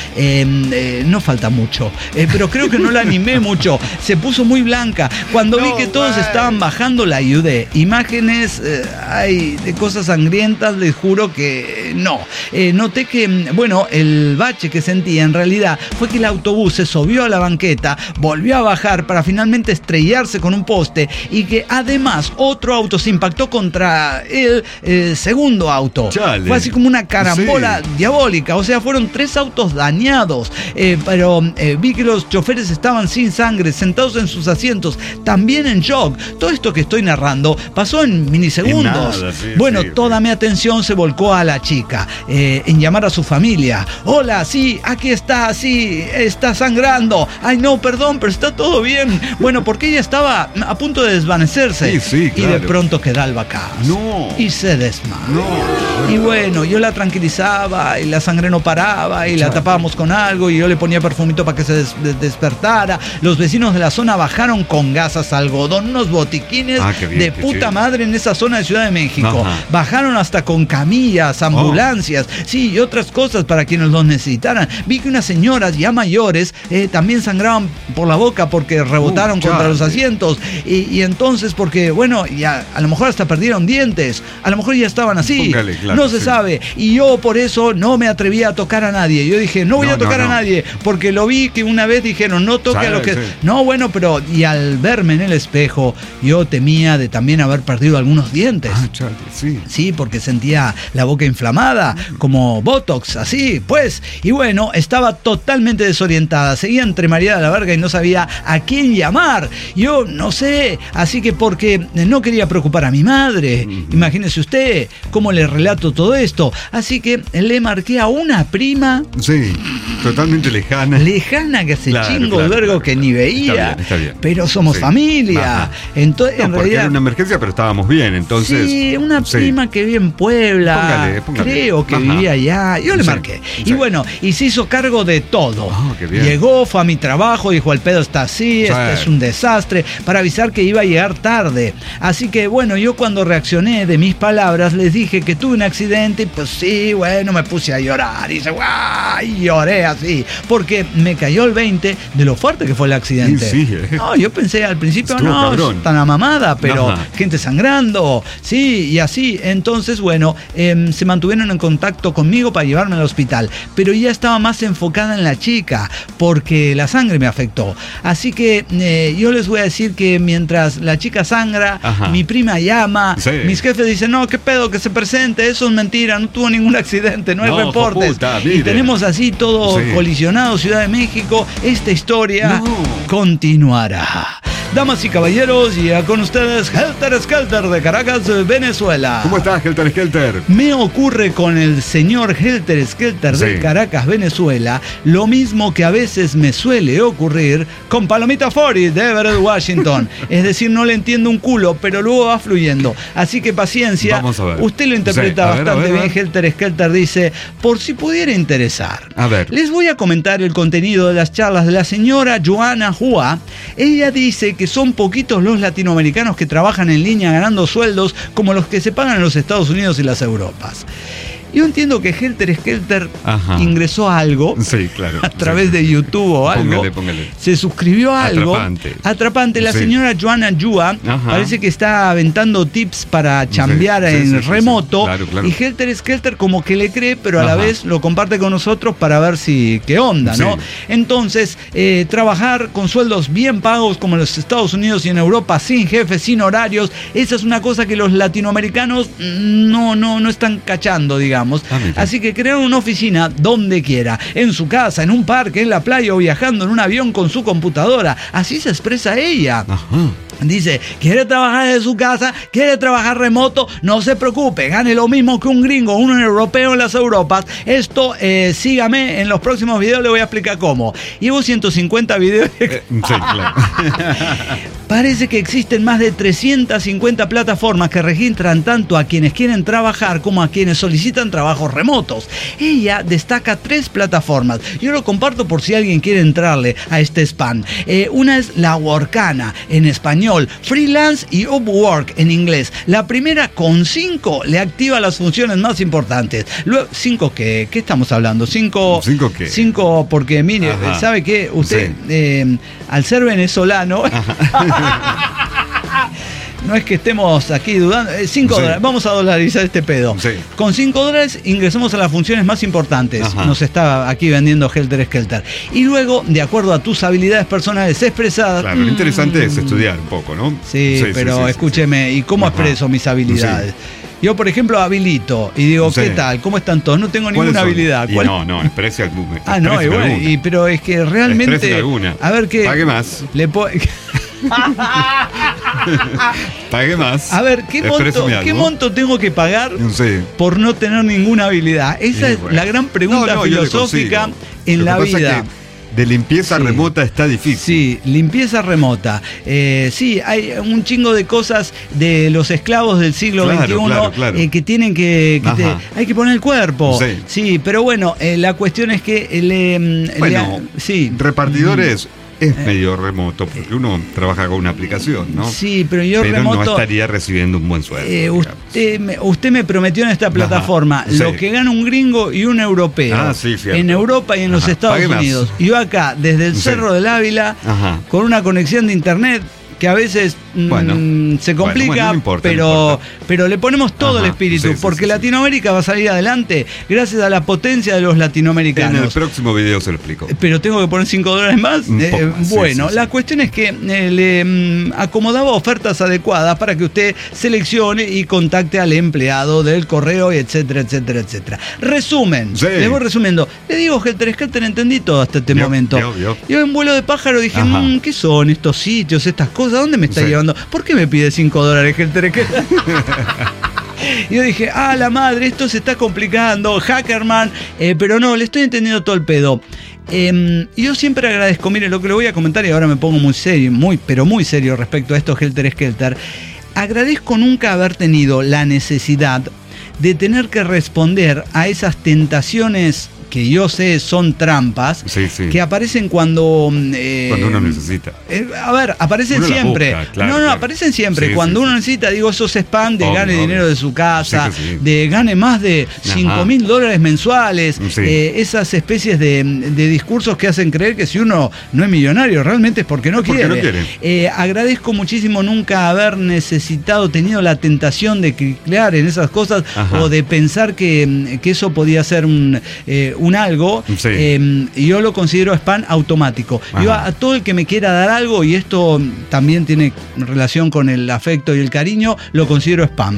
No falta mucho. Pero creo que no la animé mucho. Se puso muy blanca. Cuando vi que todos estaban bajando, la ayudé. Imágenes hay de cosas sangrientas, les juro que no. Noté que, bueno, el bache que sentía en realidad fue que el autobús se subió a la banqueta, volvió a bajar para finalmente estrellarse con un poste y que además otro auto se impactó contra el segundo auto. Chale. Fue así como una carambola diabólica, o sea, fueron 3 autos dañados, pero vi que los choferes estaban sin sangre, sentados en sus asientos, también en shock. Todo esto que estoy narrando pasó en milisegundos. En nada, sí, bueno, sí, toda mi atención se volcó a la chica, en llamar a su familia. Hola, sí, aquí está, sí, está sangrando. Ay, no, perdón, pero está todo bien. Bueno, porque ella estaba a punto de desvanecerse. Sí, Y de claro. pronto queda al bacás. No. Y se desmayó. No. Y bueno, yo la tranquilizaba y la sangre no paraba y la tapábamos con algo y yo le ponía perfumito para que se despertara. Los vecinos de la zona bajaron con gasas algodón, unos botiquines Ah, qué bien, de qué puta chido. madre en esa zona de Ciudad de México. Ajá. Bajaron hasta con camillas, ambulancias, sí, y otras cosas para quienes los necesitaran. Vi que unas señoras ya mayores también sangraban por la boca porque rebotaron contra los asientos. Y entonces, porque, bueno, ya, a lo mejor hasta perdieron dientes. A lo mejor ya estaban así. Póngale, claro, no se sí. sabe. Y yo por eso no me atrevía a tocar a nadie. Yo dije, no voy a tocar a nadie. Porque lo vi que una vez dijeron, no toque a lo que... Sí. No, bueno, pero... Y al verme en el espejo, yo temía de también haber perdido algunos dientes. Sí. Sí, porque sentía la boca inflamada, como Botox, así, pues. Y bueno, estaba totalmente desorientada. Seguía entre María de la Verga y no sabía a quién llamar. Yo no sé, así que porque no quería preocupar a mi madre. Imagínese usted cómo le relato todo esto. Así que le marqué a una prima. Sí, totalmente lejana. Lejana, que hace chingo de vergo que ni veía. Está bien. Pero somos familia. Entonces, en realidad. Era una emergencia, pero estábamos bien, entonces. Sí, una prima que vive en Puebla. Póngale. Creo que vivía allá. Yo le marqué. Y bueno, y se hizo cargo de todo. Qué bien. Llegó, fue a mi trabajo, dijo, el pedo está así, este es un desastre, para avisar que iba a llegar tarde. Así que bueno, yo cuando reaccioné de mis palabras, les dije que tuve un accidente, y pues sí, bueno, me puse a llorar. Y dice, ¡guau! Y lloré así, porque me cayó el 20 de lo fuerte que fue el accidente. Sí, No, yo pensé al principio, estuvo cabrón. es tan amamada, pero gente sangrando, sí, y así. Entonces, bueno, se mantuvieron en contacto conmigo para llevarme al hospital, pero ya estaba más enfocada en la chica, porque la sangre me afectó. Así que yo les voy a decir que mientras la chica sangra, mi prima llama, mis jefes dicen, no, qué pedo, que se presente, eso es mentira, no tuvo ningún accidente, no hay reportes. Y tenemos así todo colisionado, Ciudad de México. Esta historia continuará. Damas y caballeros, ya con ustedes Helter Skelter de Caracas, Venezuela. ¿Cómo estás, Helter Skelter? Me ocurre con el señor Helter Skelter de Caracas, Venezuela, lo mismo que a veces me suele ocurrir con Palomita Fori de Everett, Washington. Es decir, no le entiendo un culo, pero luego va fluyendo. Así que paciencia. Vamos a ver. Usted lo interpreta bastante bien. Helter Skelter dice, por si pudiera interesar. A ver. Les voy a comentar el contenido de las charlas de la señora Joana Hua. Ella dice que son poquitos los latinoamericanos que trabajan en línea ganando sueldos como los que se pagan en los Estados Unidos y las Europas. Yo entiendo que Helter Skelter ingresó a algo a través de YouTube o algo. Póngale. Se suscribió a algo. Atrapante. La señora Joana Yua parece que está aventando tips para chambear en remoto. Claro. Y Helter Skelter como que le cree, pero a la vez lo comparte con nosotros para ver si qué onda, ¿no? Entonces, trabajar con sueldos bien pagos como en los Estados Unidos y en Europa, sin jefes, sin horarios, esa es una cosa que los latinoamericanos no están cachando, digamos. Así que crearon una oficina donde quiera, en su casa, en un parque, en la playa o viajando en un avión con su computadora. Así se expresa ella. Dice, quiere trabajar en su casa, quiere trabajar remoto, no se preocupe, gane lo mismo que un gringo, un europeo en las Europas. Esto, sígame, en los próximos videos le voy a explicar cómo. Llevo 150 videos. Claro. Parece que existen más de 350 plataformas que registran tanto a quienes quieren trabajar como a quienes solicitan trabajos remotos. Ella destaca 3 plataformas. Yo lo comparto por si alguien quiere entrarle a este spam. Una es La Workana, en español, Freelance y Upwork en inglés. La primera con 5 le activa las funciones más importantes. Luego, ¿5 qué? ¿Qué estamos hablando? 5 qué? 5 porque, mire, ¿sabe qué? Usted, al ser venezolano... No es que estemos aquí dudando. $5. Vamos a dolarizar este pedo. Con $5 ingresamos a las funciones más importantes. Nos está aquí vendiendo Helter Skelter. Y luego, de acuerdo a tus habilidades personales expresadas. Claro, lo interesante es estudiar un poco, ¿no? Sí, pero escúcheme, ¿y cómo expreso mis habilidades? Yo, por ejemplo, habilito y digo, ¿qué tal? ¿Cómo están todos? No tengo ninguna habilidad. No, exprese alguna. No, igual, pero es que realmente... Exprese alguna. A ver qué... Pague más. Pague más. A ver, ¿qué monto tengo que pagar por no tener ninguna habilidad? Esa es la gran pregunta filosófica en la vida. De limpieza remota está difícil. Sí, limpieza remota. Sí, hay un chingo de cosas de los esclavos del siglo XXI que tienen que hay que poner el cuerpo. Sí, pero bueno, la cuestión es que repartidores Es medio remoto, porque uno trabaja con una aplicación, ¿no? Sí, pero yo pero remoto... no estaría recibiendo un buen sueldo. Usted me prometió en esta plataforma lo que gana un gringo y un europeo en Europa y en los Estados Unidos. Y yo acá, desde el Cerro del Ávila, con una conexión de internet que a veces se complica, no importa, pero le ponemos todo el espíritu, porque Latinoamérica va a salir adelante gracias a la potencia de los latinoamericanos. En el próximo video se lo explico. Pero tengo que poner $5 más. Bueno, la cuestión es que le acomodaba ofertas adecuadas para que usted seleccione y contacte al empleado del correo, etcétera, etcétera, etcétera. Resumen, le voy resumiendo. Le digo, Helter Skelter, entendí todo hasta este momento. Yo en vuelo de pájaro dije, ¿qué son estos sitios, estas cosas? ¿A dónde me está llevando? ¿Por qué me pide $5, Helter Skelter? Y yo dije, la madre, esto se está complicando, Hackerman, pero no, le estoy entendiendo todo el pedo. Yo siempre agradezco, mire, lo que le voy a comentar y ahora me pongo muy serio, pero muy serio respecto a esto, Helter Skelter. Agradezco nunca haber tenido la necesidad de tener que responder a esas tentaciones que yo sé son trampas, que aparecen cuando uno necesita. A ver, aparecen siempre. Aparecen siempre. Cuando uno necesita, digo, esos spam de gane dinero de su casa, de gane más de $5.000 mensuales, esas especies de discursos que hacen creer que si uno no es millonario, realmente es porque no quiere. Agradezco muchísimo nunca haber tenido la tentación de clicar en esas cosas o de pensar que eso podía ser un algo, y yo lo considero spam automático. Yo a todo el que me quiera dar algo, y esto también tiene relación con el afecto y el cariño, lo considero spam.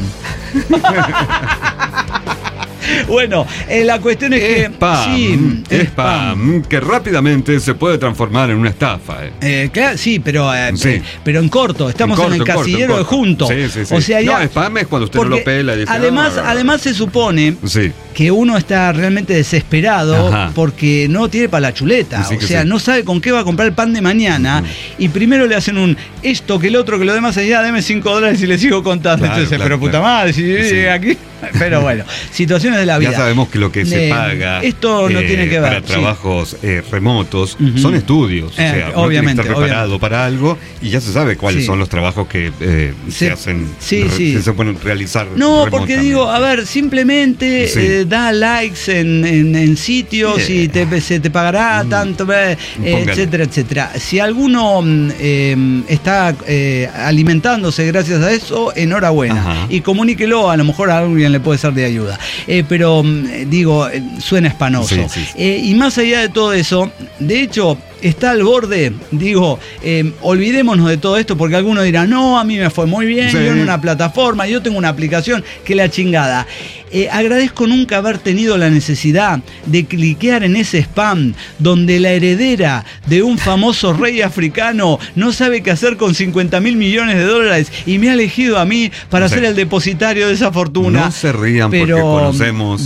Bueno, la cuestión es que spam, que rápidamente se puede transformar en una estafa. Claro, pero en corto, estamos en el casillero de junto. O sea, ya, spam es cuando usted no lo pela. Y dice, además se supone que uno está realmente desesperado porque no tiene para la chuleta. O sea, no sabe con qué va a comprar el pan de mañana, y primero le hacen esto, que el otro, que lo demás, ya deme $5 y le sigo contando. Entonces, puta madre, si llegué aquí. Pero bueno, situaciones de la vida. Ya sabemos que lo que se paga esto no tiene que ver para trabajos remotos son estudios. O sea, obviamente, está preparado para algo y ya se sabe cuáles son los trabajos que se hacen, que se pueden realizar. No, porque digo, a ver, simplemente da likes en sitios y se te pagará tanto, etcétera, etcétera. Si alguno está alimentándose gracias a eso, enhorabuena. Y comuníquelo, a lo mejor a alguien le puede ser de ayuda. Pero digo, suena espanoso. Y más allá de todo eso, de hecho, está al borde, digo, olvidémonos de todo esto, porque algunos dirán, no, a mí me fue muy bien, yo en una plataforma, yo tengo una aplicación, que la chingada. Agradezco nunca haber tenido la necesidad de cliquear en ese spam donde la heredera de un famoso rey africano no sabe qué hacer con $50.000 millones y me ha elegido a mí para ser el depositario de esa fortuna. No se rían porque conocemos...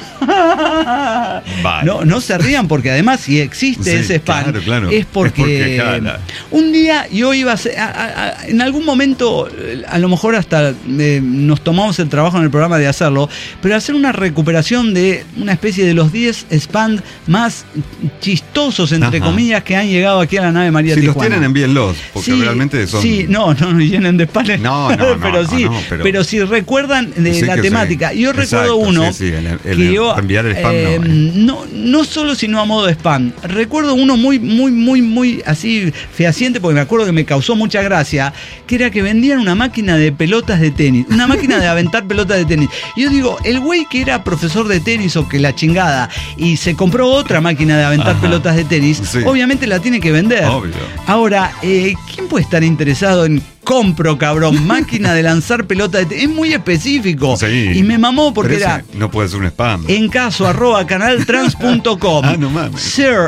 No se rían, porque además si existe ese spam es porque un día yo iba en algún momento, a lo mejor hasta nos tomamos el trabajo en el programa de hacerlo, pero hacer una recuperación de una especie de los 10 spam más chistosos, entre comillas, que han llegado aquí a la nave María Tijuana. Si los tienen, envíenlos, porque realmente son... no llenen de spam. Pero si recuerdan de la temática. Yo recuerdo uno que yo enviar el spam no solo sino a modo de spam. Recuerdo uno muy así fehaciente, porque me acuerdo que me causó mucha gracia, que era que vendían una máquina de pelotas de tenis, una máquina de aventar pelotas de tenis. Y yo digo, el güey que era profesor de tenis o que la chingada y se compró otra máquina de aventar pelotas de tenis, obviamente la tiene que vender. Obvio. Ahora, ¿quién puede estar interesado en compro, cabrón, máquina de lanzar pelota de tenis? Es muy específico. Y me mamó porque era... No puede ser un spam. En caso, @canaltrans.com. No mames. Sir,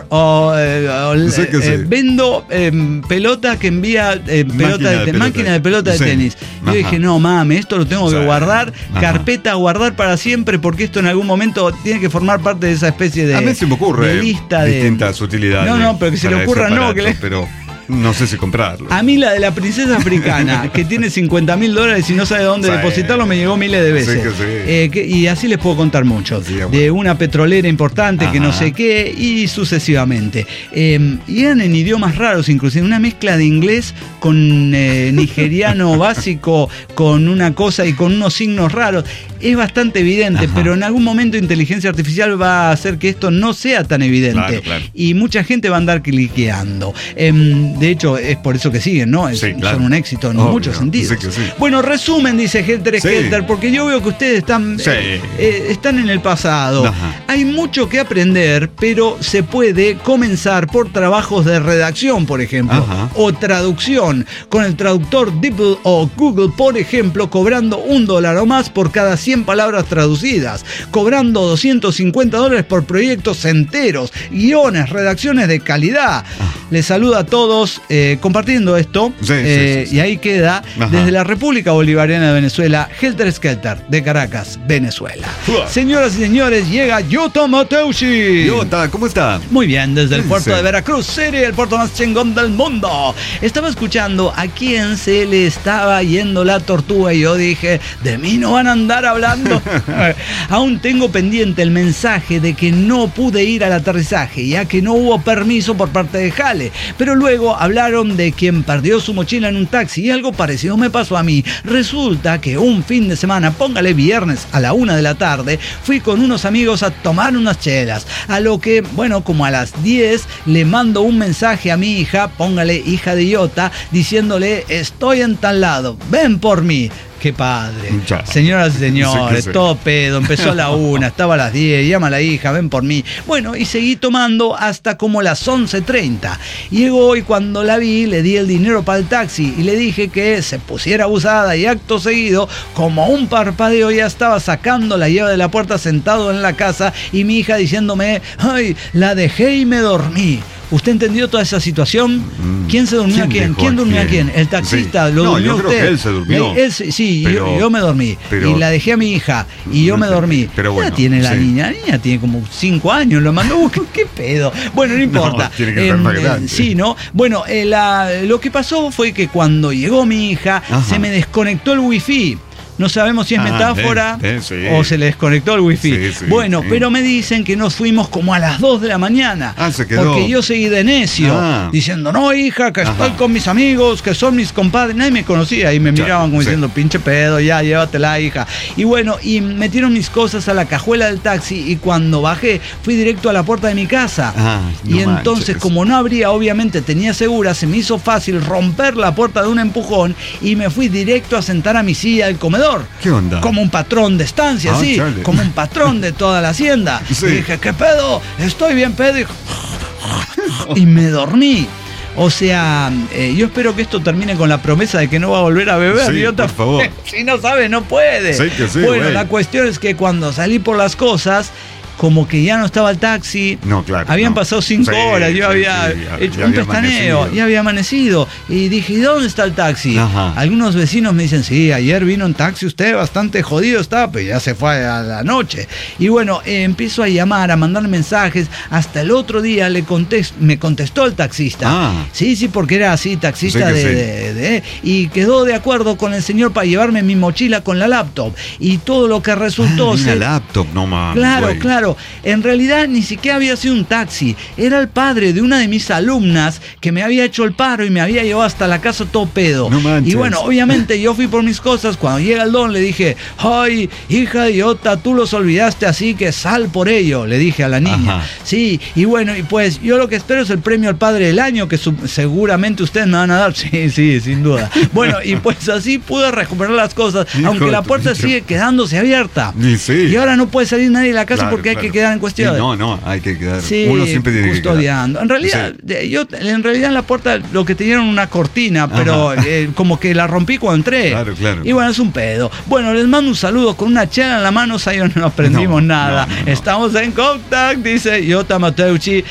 vendo pelota que envía máquina de pelota de tenis. Yo dije, no mames, esto lo tengo que guardar, carpeta a guardar para siempre, porque esto en algún momento tiene que formar parte de esa especie de... A mí se me ocurre lista distintas utilidades. No, pero que se le ocurra, no. Pero No sé si comprarlo. A mí la de la princesa africana, que tiene $50.000 y no sabe dónde depositarlo, me llegó miles de veces. Sí. Y así les puedo contar mucho. Sí, bueno. De una petrolera importante que no Ajá. sé qué, y sucesivamente. Y eran en idiomas raros, inclusive una mezcla de inglés con nigeriano básico, con una cosa y con unos signos raros. Es bastante evidente, Ajá. pero en algún momento inteligencia artificial va a hacer que esto no sea tan evidente. Claro. Y mucha gente va a andar cliqueando. De hecho, es por eso que siguen, ¿no? Sí, claro. Son un éxito en Obvio, muchos sentidos. sí que sí. Bueno, resumen, dice Helter Sí. Skelter, porque yo veo que ustedes están, Sí. están en el pasado. Ajá. Hay mucho que aprender, pero se puede comenzar por trabajos de redacción, por ejemplo, Ajá. o traducción, con el traductor DeepL o Google, por ejemplo, cobrando $1 o más por cada 100 palabras traducidas, cobrando $250 por proyectos enteros, guiones, redacciones de calidad. Les saluda a todos compartiendo esto. Sí. Y ahí queda, Ajá. desde la República Bolivariana de Venezuela, Helter Skelter, de Caracas, Venezuela. Señoras y señores, llega Yota Mateushi. Yota, ¿cómo está? Muy bien, desde el Sí, puerto sí. de Veracruz City, el puerto más chingón del mundo. Estaba escuchando a quién se le estaba yendo la tortuga y yo dije, de mí no van a andar hablando. Aún tengo pendiente el mensaje de que no pude ir al aterrizaje, ya que no hubo permiso por parte de Jale. Pero luego hablaron de quien perdió su mochila en un taxi y algo parecido me pasó a mí. Resulta que un fin de semana, póngale viernes a la 1 de la tarde, fui con unos amigos a tomar unas chelas. A lo que, bueno, como a las 10 le mando un mensaje a mi hija, póngale hija de Iota, diciéndole, estoy en tal lado, ven por mí. Qué padre. Chao. Señoras y señores, Sí. todo pedo. Empezó a la 1, estaba a las 10, llama a la hija, ven por mí. Bueno, y seguí tomando hasta como las 11:30. Llegó y cuando la vi, le di el dinero para el taxi y le dije que se pusiera abusada y acto seguido, como un parpadeo, ya estaba sacando la llave de la puerta sentado en la casa y mi hija diciéndome, ay, la dejé y me dormí. ¿Usted entendió toda esa situación? ¿Quién se durmió a quién? dejó ¿Quién durmió a quién? El taxista, Sí. ¿lo No, durmió yo creo usted? que él se durmió. Sí, Pero- yo me dormí. pero- Y la dejé a mi hija. Y yo No me sé, dormí. pero bueno, ¿Qué tiene la sí. niña? La niña tiene como 5 años. Lo mandó. ¿Qué pedo? Bueno, no importa. tiene que ser más grande. Sí, ¿no? Bueno, lo que pasó fue que cuando llegó mi hija, Ajá. se me desconectó el wifi. No sabemos si es metáfora sí. o se le desconectó el wifi. Sí, bueno, sí. pero me dicen que nos fuimos como a las 2 de la mañana. Ah, se quedó. Porque yo seguí de necio, Ah. diciendo, no, hija, que estoy Ajá. con mis amigos, que son mis compadres. Nadie me conocía y me miraban como sí. diciendo, pinche pedo, ya, llévatela, hija. Y bueno, y metieron mis cosas a la cajuela del taxi y cuando bajé, fui directo a la puerta de mi casa. Ah, no y entonces, manches. como no abría, obviamente tenía segura, se me hizo fácil romper la puerta de un empujón y me fui directo a sentar a mi silla del comedor. ¿Qué onda? Como un patrón de estancia, Ah, sí, chale. como un patrón de toda la hacienda. Sí. Y dije, ¿qué pedo? Estoy bien pedo. Y me dormí. O sea, yo espero que esto termine con la promesa de que no va a volver a beber. Sí, Yo por favor. Si no sabe, no puede. Sí que sí, bueno, güey. la cuestión es que cuando salí por las cosas, como que ya no estaba el taxi. No, claro. Habían no. pasado 5 Sí, horas, yo sí, había sí, hecho ya un había pestaneo, amanecido. ya había amanecido. Y dije, ¿y dónde está el taxi? Ajá. Algunos vecinos me dicen, sí, ayer vino en taxi usted, bastante jodido estaba, pero ya se fue a la noche. Y bueno, empiezo a llamar, a mandar mensajes. Hasta el otro día me contestó el taxista. Ah. Sí, porque era así, taxista Sí que y quedó de acuerdo con el señor para llevarme mi mochila con la laptop. Y todo lo que resultó... Una laptop, no mames. Claro, güey. claro. En realidad ni siquiera había sido un taxi. Era el padre de una de mis alumnas que me había hecho el paro y me había llevado hasta la casa todo pedo. No manches. Y bueno, obviamente yo fui por mis cosas. Cuando llega el don le dije, ay, hija idiota, tú los olvidaste, así que sal por ello, le dije a la niña. Ajá. Sí, y bueno, y pues yo lo que espero es el premio al padre del año que seguramente ustedes me van a dar. Sí, sin duda. Bueno, y pues así pude recuperar las cosas, Hijo aunque de la tu puerta pinche- sigue quedándose abierta. Y sí. Y ahora no puede salir nadie de la casa Claro, porque hay claro. que quedar en cuestión. Sí, no, hay que quedar. Sí, Uno siempre tiene que custodiando. En realidad, en realidad en la puerta lo que tenían era una cortina, pero como que la rompí cuando entré. Claro, claro. Y bueno, es un pedo. Bueno, les mando un saludo con una chela en la mano, Sayo, no aprendimos No, nada. no. Estamos en contact, dice Yota Mateuchi,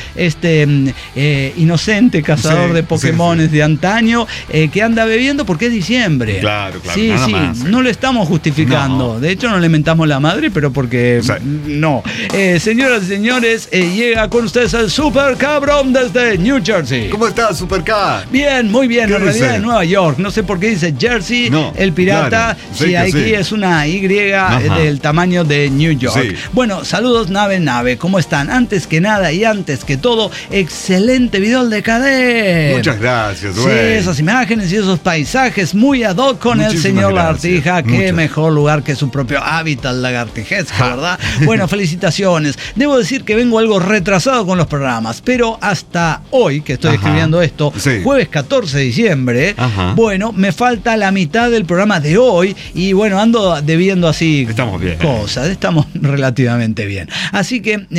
inocente cazador Sí, de Pokémones de antaño, que anda bebiendo porque es diciembre. Claro, Sí, nada sí, más. no lo estamos justificando. No. De hecho, no le mentamos la madre, pero porque O sea, no. Señoras y señores, llega con ustedes el Super Cabrón desde New Jersey. ¿Cómo estás, Super K? Bien, muy bien. ¿Qué En realidad dice? de Nueva York. No sé por qué dice Jersey, No, el pirata. claro, sé Sí, que aquí sí. es una Y Ajá. del tamaño de New York. Sí. Bueno, saludos nave. ¿Cómo están? Antes que nada y antes que todo, excelente video el de Cadet. Muchas gracias, Sí, güey. esas imágenes y esos paisajes muy ad hoc con el Muchísimas señor gracias. Lagartija. Qué Muchas. mejor lugar que su propio hábitat lagartijesco, ¿verdad? Bueno, felicitaciones. Debo decir que vengo algo retrasado con los programas, pero hasta hoy, que estoy Ajá. escribiendo esto, Sí. jueves 14 de diciembre, Ajá. bueno, me falta la mitad del programa de hoy y bueno, ando debiendo así Estamos bien. cosas, estamos relativamente bien. Así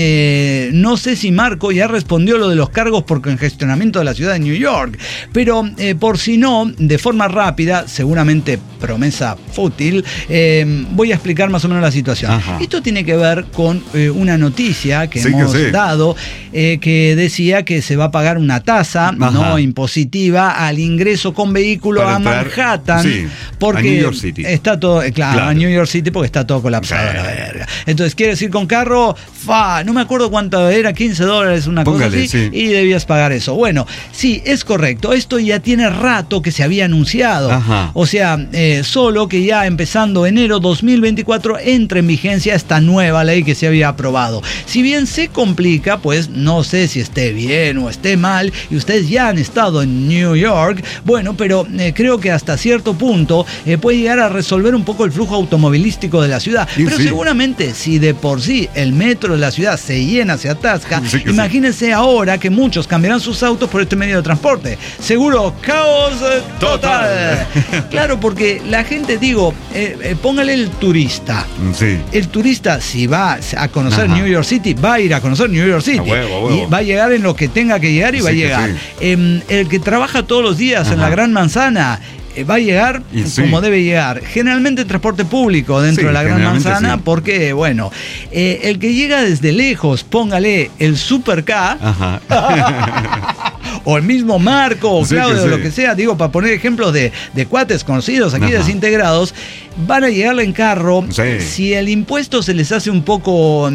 que no sé si Marco ya respondió lo de los cargos por congestionamiento de la ciudad de New York, pero por si no, de forma rápida, seguramente promesa fútil, voy a explicar más o menos la situación. Ajá. Esto tiene que ver con una noticia que Sí, hemos que sí. dado, que decía que se va a pagar una tasa Ajá. no impositiva al ingreso con vehículo Para a entrar, Manhattan, sí, porque a New York City. está todo, claro, Claro. a New York City porque está todo colapsado Sí. a la verga. Entonces, ¿quieres ir con carro? No me acuerdo cuánto era, $15, una Póngale, cosa así, sí. y debías pagar eso. Bueno, sí, es correcto. Esto ya tiene rato que se había anunciado. Ajá. O sea, solo que ya empezando enero 2024 entra en vigencia esta nueva ley que se había aprobado. Si bien se complica, pues no sé si esté bien o esté mal, y ustedes ya han estado en New York, bueno, pero creo que hasta cierto punto puede llegar a resolver un poco el flujo automovilístico de la ciudad. Y Pero sí. seguramente si de por sí el metro de la ciudad se llena, se atasca, Sí que imagínense ahora que muchos cambiarán sus autos por este medio de transporte. Seguro, caos total. Claro, porque la gente, digo, póngale el turista. Sí. El turista, si va a conocer Ajá. New York City, va a ir a conocer New York City. A huevo, a huevo. Y va a llegar en lo que tenga que llegar y va a Sí que llegar. sí. El que trabaja todos los días en Ajá. la Gran Manzana, va a llegar Y sí. como debe llegar. Generalmente en transporte público dentro Sí, de la Gran generalmente Manzana, sí. porque, bueno, el que llega desde lejos, póngale el Super K. Ajá. O el mismo Marco o Sí, Claudio, que sí. lo que sea, digo, para poner ejemplos de cuates conocidos aquí Ajá. desintegrados, van a llegarle en carro. Sí. Si el impuesto se les hace un poco, a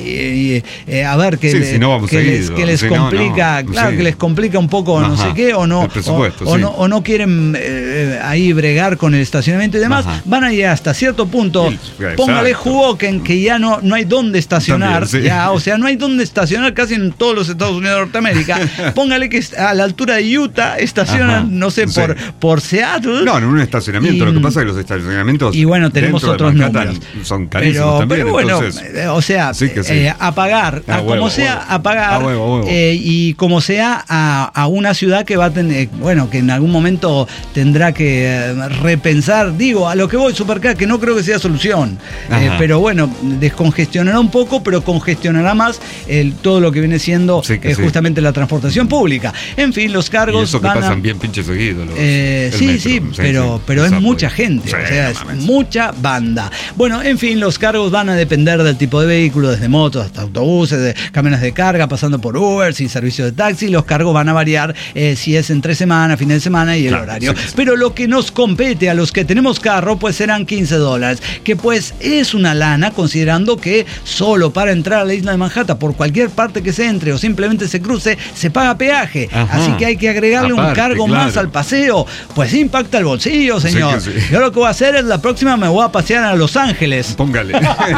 ver, que, Sí, si no vamos seguido. que les Si no, complica, no. claro, Sí. que les complica un poco no Ajá. sé qué, o no, El presupuesto, o sí. no quieren ahí bregar con el estacionamiento y demás, Ajá. van a llegar hasta cierto punto. Sí, Póngale exacto. Hoboken, que ya no hay dónde estacionar, También, sí. ya, o sea, no hay dónde estacionar casi en todos los Estados Unidos de Norteamérica. Póngale que a la altura de Utah estacionan, Ajá, no sé, sí. por Seattle. No, en un estacionamiento. Y- Lo que pasa es que los estacionamientos. Y bueno, tenemos dentro de otros Manhattan números. Son carísimos también. pero bueno, entonces, o sea, sí que sí. a pagar, A como huevo, sea, huevo. a pagar, A huevo, a huevo. y como sea, a una ciudad que va a tener, bueno, que en algún momento tendrá que repensar, digo, a lo que voy, Supercar, que no creo que sea solución, Ajá. pero bueno, descongestionará un poco, pero congestionará más todo lo que viene siendo Sí que sí. justamente la transportación pública. En fin, los y cargos eso que van pasan a... bien pinches seguidos. Sí, metro. sí, pero el es subway. mucha gente, Sí, o sea, no es mames. mucha banda. Bueno, en fin, los cargos van a depender del tipo de vehículo, desde motos hasta autobuses, de camiones de carga, pasando por Uber, sin servicio de taxi. Los cargos van a variar si es entre semana, fin de semana y el Claro, horario. sí, sí. Pero lo que nos compete a los que tenemos carro, pues serán $15, que pues es una lana, considerando que solo para entrar a la isla de Manhattan, por cualquier parte que se entre o simplemente se cruce, se paga peaje. Ajá. Así que hay que agregarle un Aparte, cargo claro. más al paseo. Pues impacta el bolsillo, señor. Sí que sí. Yo lo que voy a hacer es la próxima me voy a pasear a Los Ángeles. Póngale.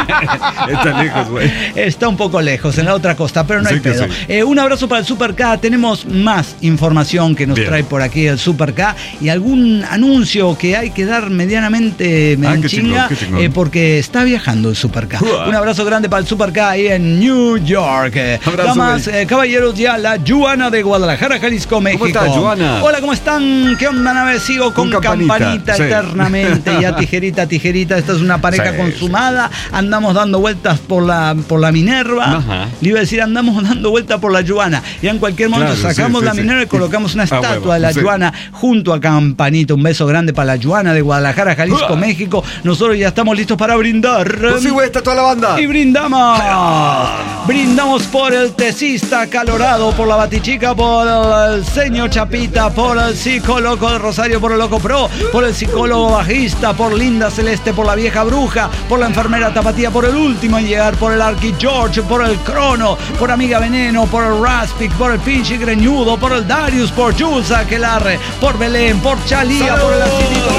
Está lejos, güey. Está un poco lejos, en la otra costa, pero no Sí hay que pedo. sí. Un abrazo para el Super K. Tenemos más información que nos Bien. trae por aquí el Super K y algún anuncio que hay que dar medianamente qué chinga, chingón, qué chingón. porque está viajando el Super K. Uah. Un abrazo grande para el Super K ahí en New York. Abrazo, Damas, güey. caballeros, ya la Juana de Guadalajara, Jalisco, México. estás, Juana? Hola, ¿cómo están? ¿Qué onda, nave? Sigo con Con campanita, campanita sí. eternamente. Ya tijerita. Esta es una pareja Sí, consumada. Andamos dando vueltas por la Minerva. Ajá. Le iba a decir, andamos dando vueltas por la Juana. Ya en cualquier momento Claro, sacamos sí, la sí. Minerva y colocamos una Ah, estatua huevo, de la sí. Juana junto a Campanita. Anita. Un beso grande para la Joana de Guadalajara, Jalisco, México. Nosotros ya estamos listos para brindar. Pues sí, güey, está toda la banda. Y brindamos. Brindamos por el tesista calorado, por la Batichica, por el señor Chapita, por el psicólogo de Rosario, por el Loco Pro, por el psicólogo bajista, por Linda Celeste, por la vieja bruja, por la enfermera Tapatía, por el último en llegar, por el Arqui George, por el Crono, por Amiga Veneno, por el Raspic, por el Pinche Greñudo, por el Darius, por Jules Aquelarre, por Belén, por Chalía, por el Acidito.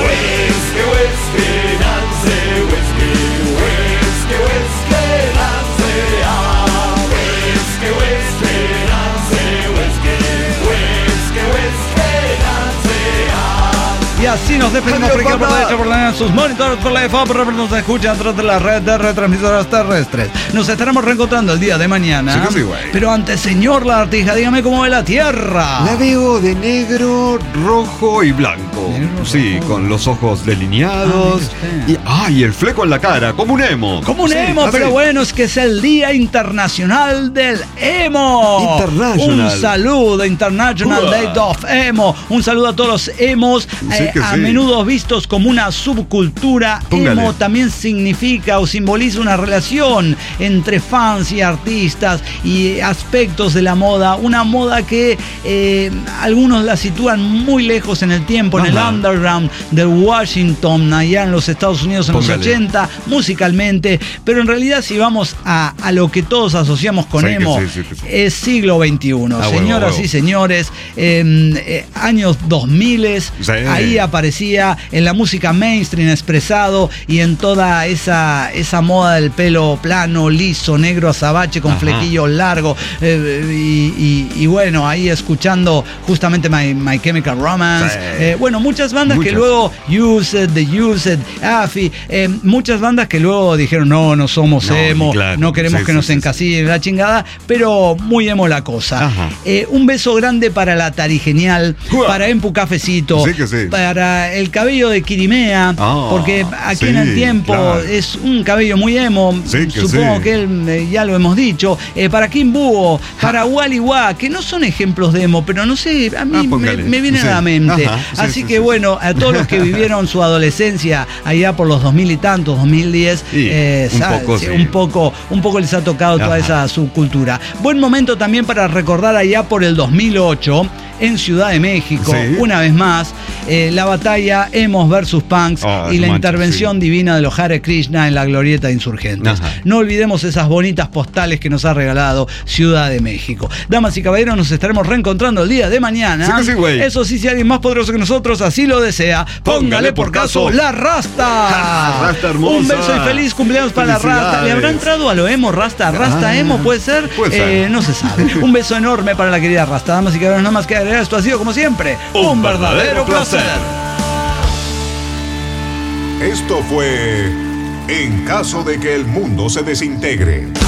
Y así nos despedimos por aquí, por la derecha, por la derecha, sus monitores, por la EFA, por nos escuchan a través de la red de retransmisoras terrestres. Nos estaremos reencontrando el día de mañana. Sí que sí, güey. Pero antes, señor Lagartija, dígame cómo ve la Tierra. La veo de negro, rojo y blanco. Negro, sí, rojo. con los ojos delineados. Y el fleco en la cara, como un emo. Como un Sí, emo, así. pero bueno, es que es el Día Internacional del Emo. International. Un saludo, International Day of Emo. Un saludo a todos los emos, que a sí. menudo vistos como una subcultura. Póngale. Emo también significa o simboliza una relación entre fans y artistas y aspectos de la moda. Una moda que algunos la sitúan muy lejos en el tiempo, en el Ajá. underground de Washington, allá en los Estados Unidos en Póngale. los 80, musicalmente, pero en realidad si vamos a lo que todos asociamos con Sí, que emo, sí, que sí. es siglo XXI, Huevo, señoras huevo. y señores, años 2000, Sí. ahí aparecía en la música mainstream expresado y en toda esa moda del pelo plano, liso, negro azabache con Ajá. flequillos largos, y bueno, ahí escuchando justamente My Chemical Romance, Sí. bueno, muchas bandas que Muchas. luego The Used, AFI, muchas bandas que luego dijeron no somos No, emo, claro. no queremos Sí, que sí, nos sí, encasillen la chingada, pero muy emo la cosa. Ajá. Un beso grande para la Tarigenial, Uah. para Empu Cafecito, Sí que sí. para el cabello de Quirimea, Ah, porque aquí sí, en el tiempo claro. es un cabello muy emo, Sí que supongo sí. que él, ya lo hemos dicho, para Kim Búho, para Wally Wah, que no son ejemplos de emo, pero no sé, a mí póngale. me viene Sí. a la mente. Ajá, sí, Así sí, que sí. bueno, a todos los que vivieron su adolescencia allá por los 2000 y tantos, 2010, Sí, un poco les ha tocado toda Ajá. esa subcultura. Buen momento también para recordar allá por el 2008 en Ciudad de México, Sí. una vez más, la batalla Emos versus Punks Ah, y la no manches, intervención divina de los Hare Krishna en la glorieta de Insurgentes. Ajá. No olvidemos esas bonitas postales que nos ha regalado Ciudad de México. Damas y caballeros, nos estaremos reencontrando el día de mañana. Sí que sí, güey. Eso sí, si alguien más poderoso que nosotros así lo desea, póngale por caso la Rasta. Rasta hermosa. Un beso y feliz cumpleaños para la Rasta. ¿Le habrá Felicidades. entrado a lo emo Rasta? ¿Rasta Ah, emo puede ser? puede ser. No se sabe. Un beso enorme para la querida Rasta. Damas y caballeros, nada más que agregar, esto ha sido como siempre un verdadero placer. Esto fue En caso de que el mundo se desintegre.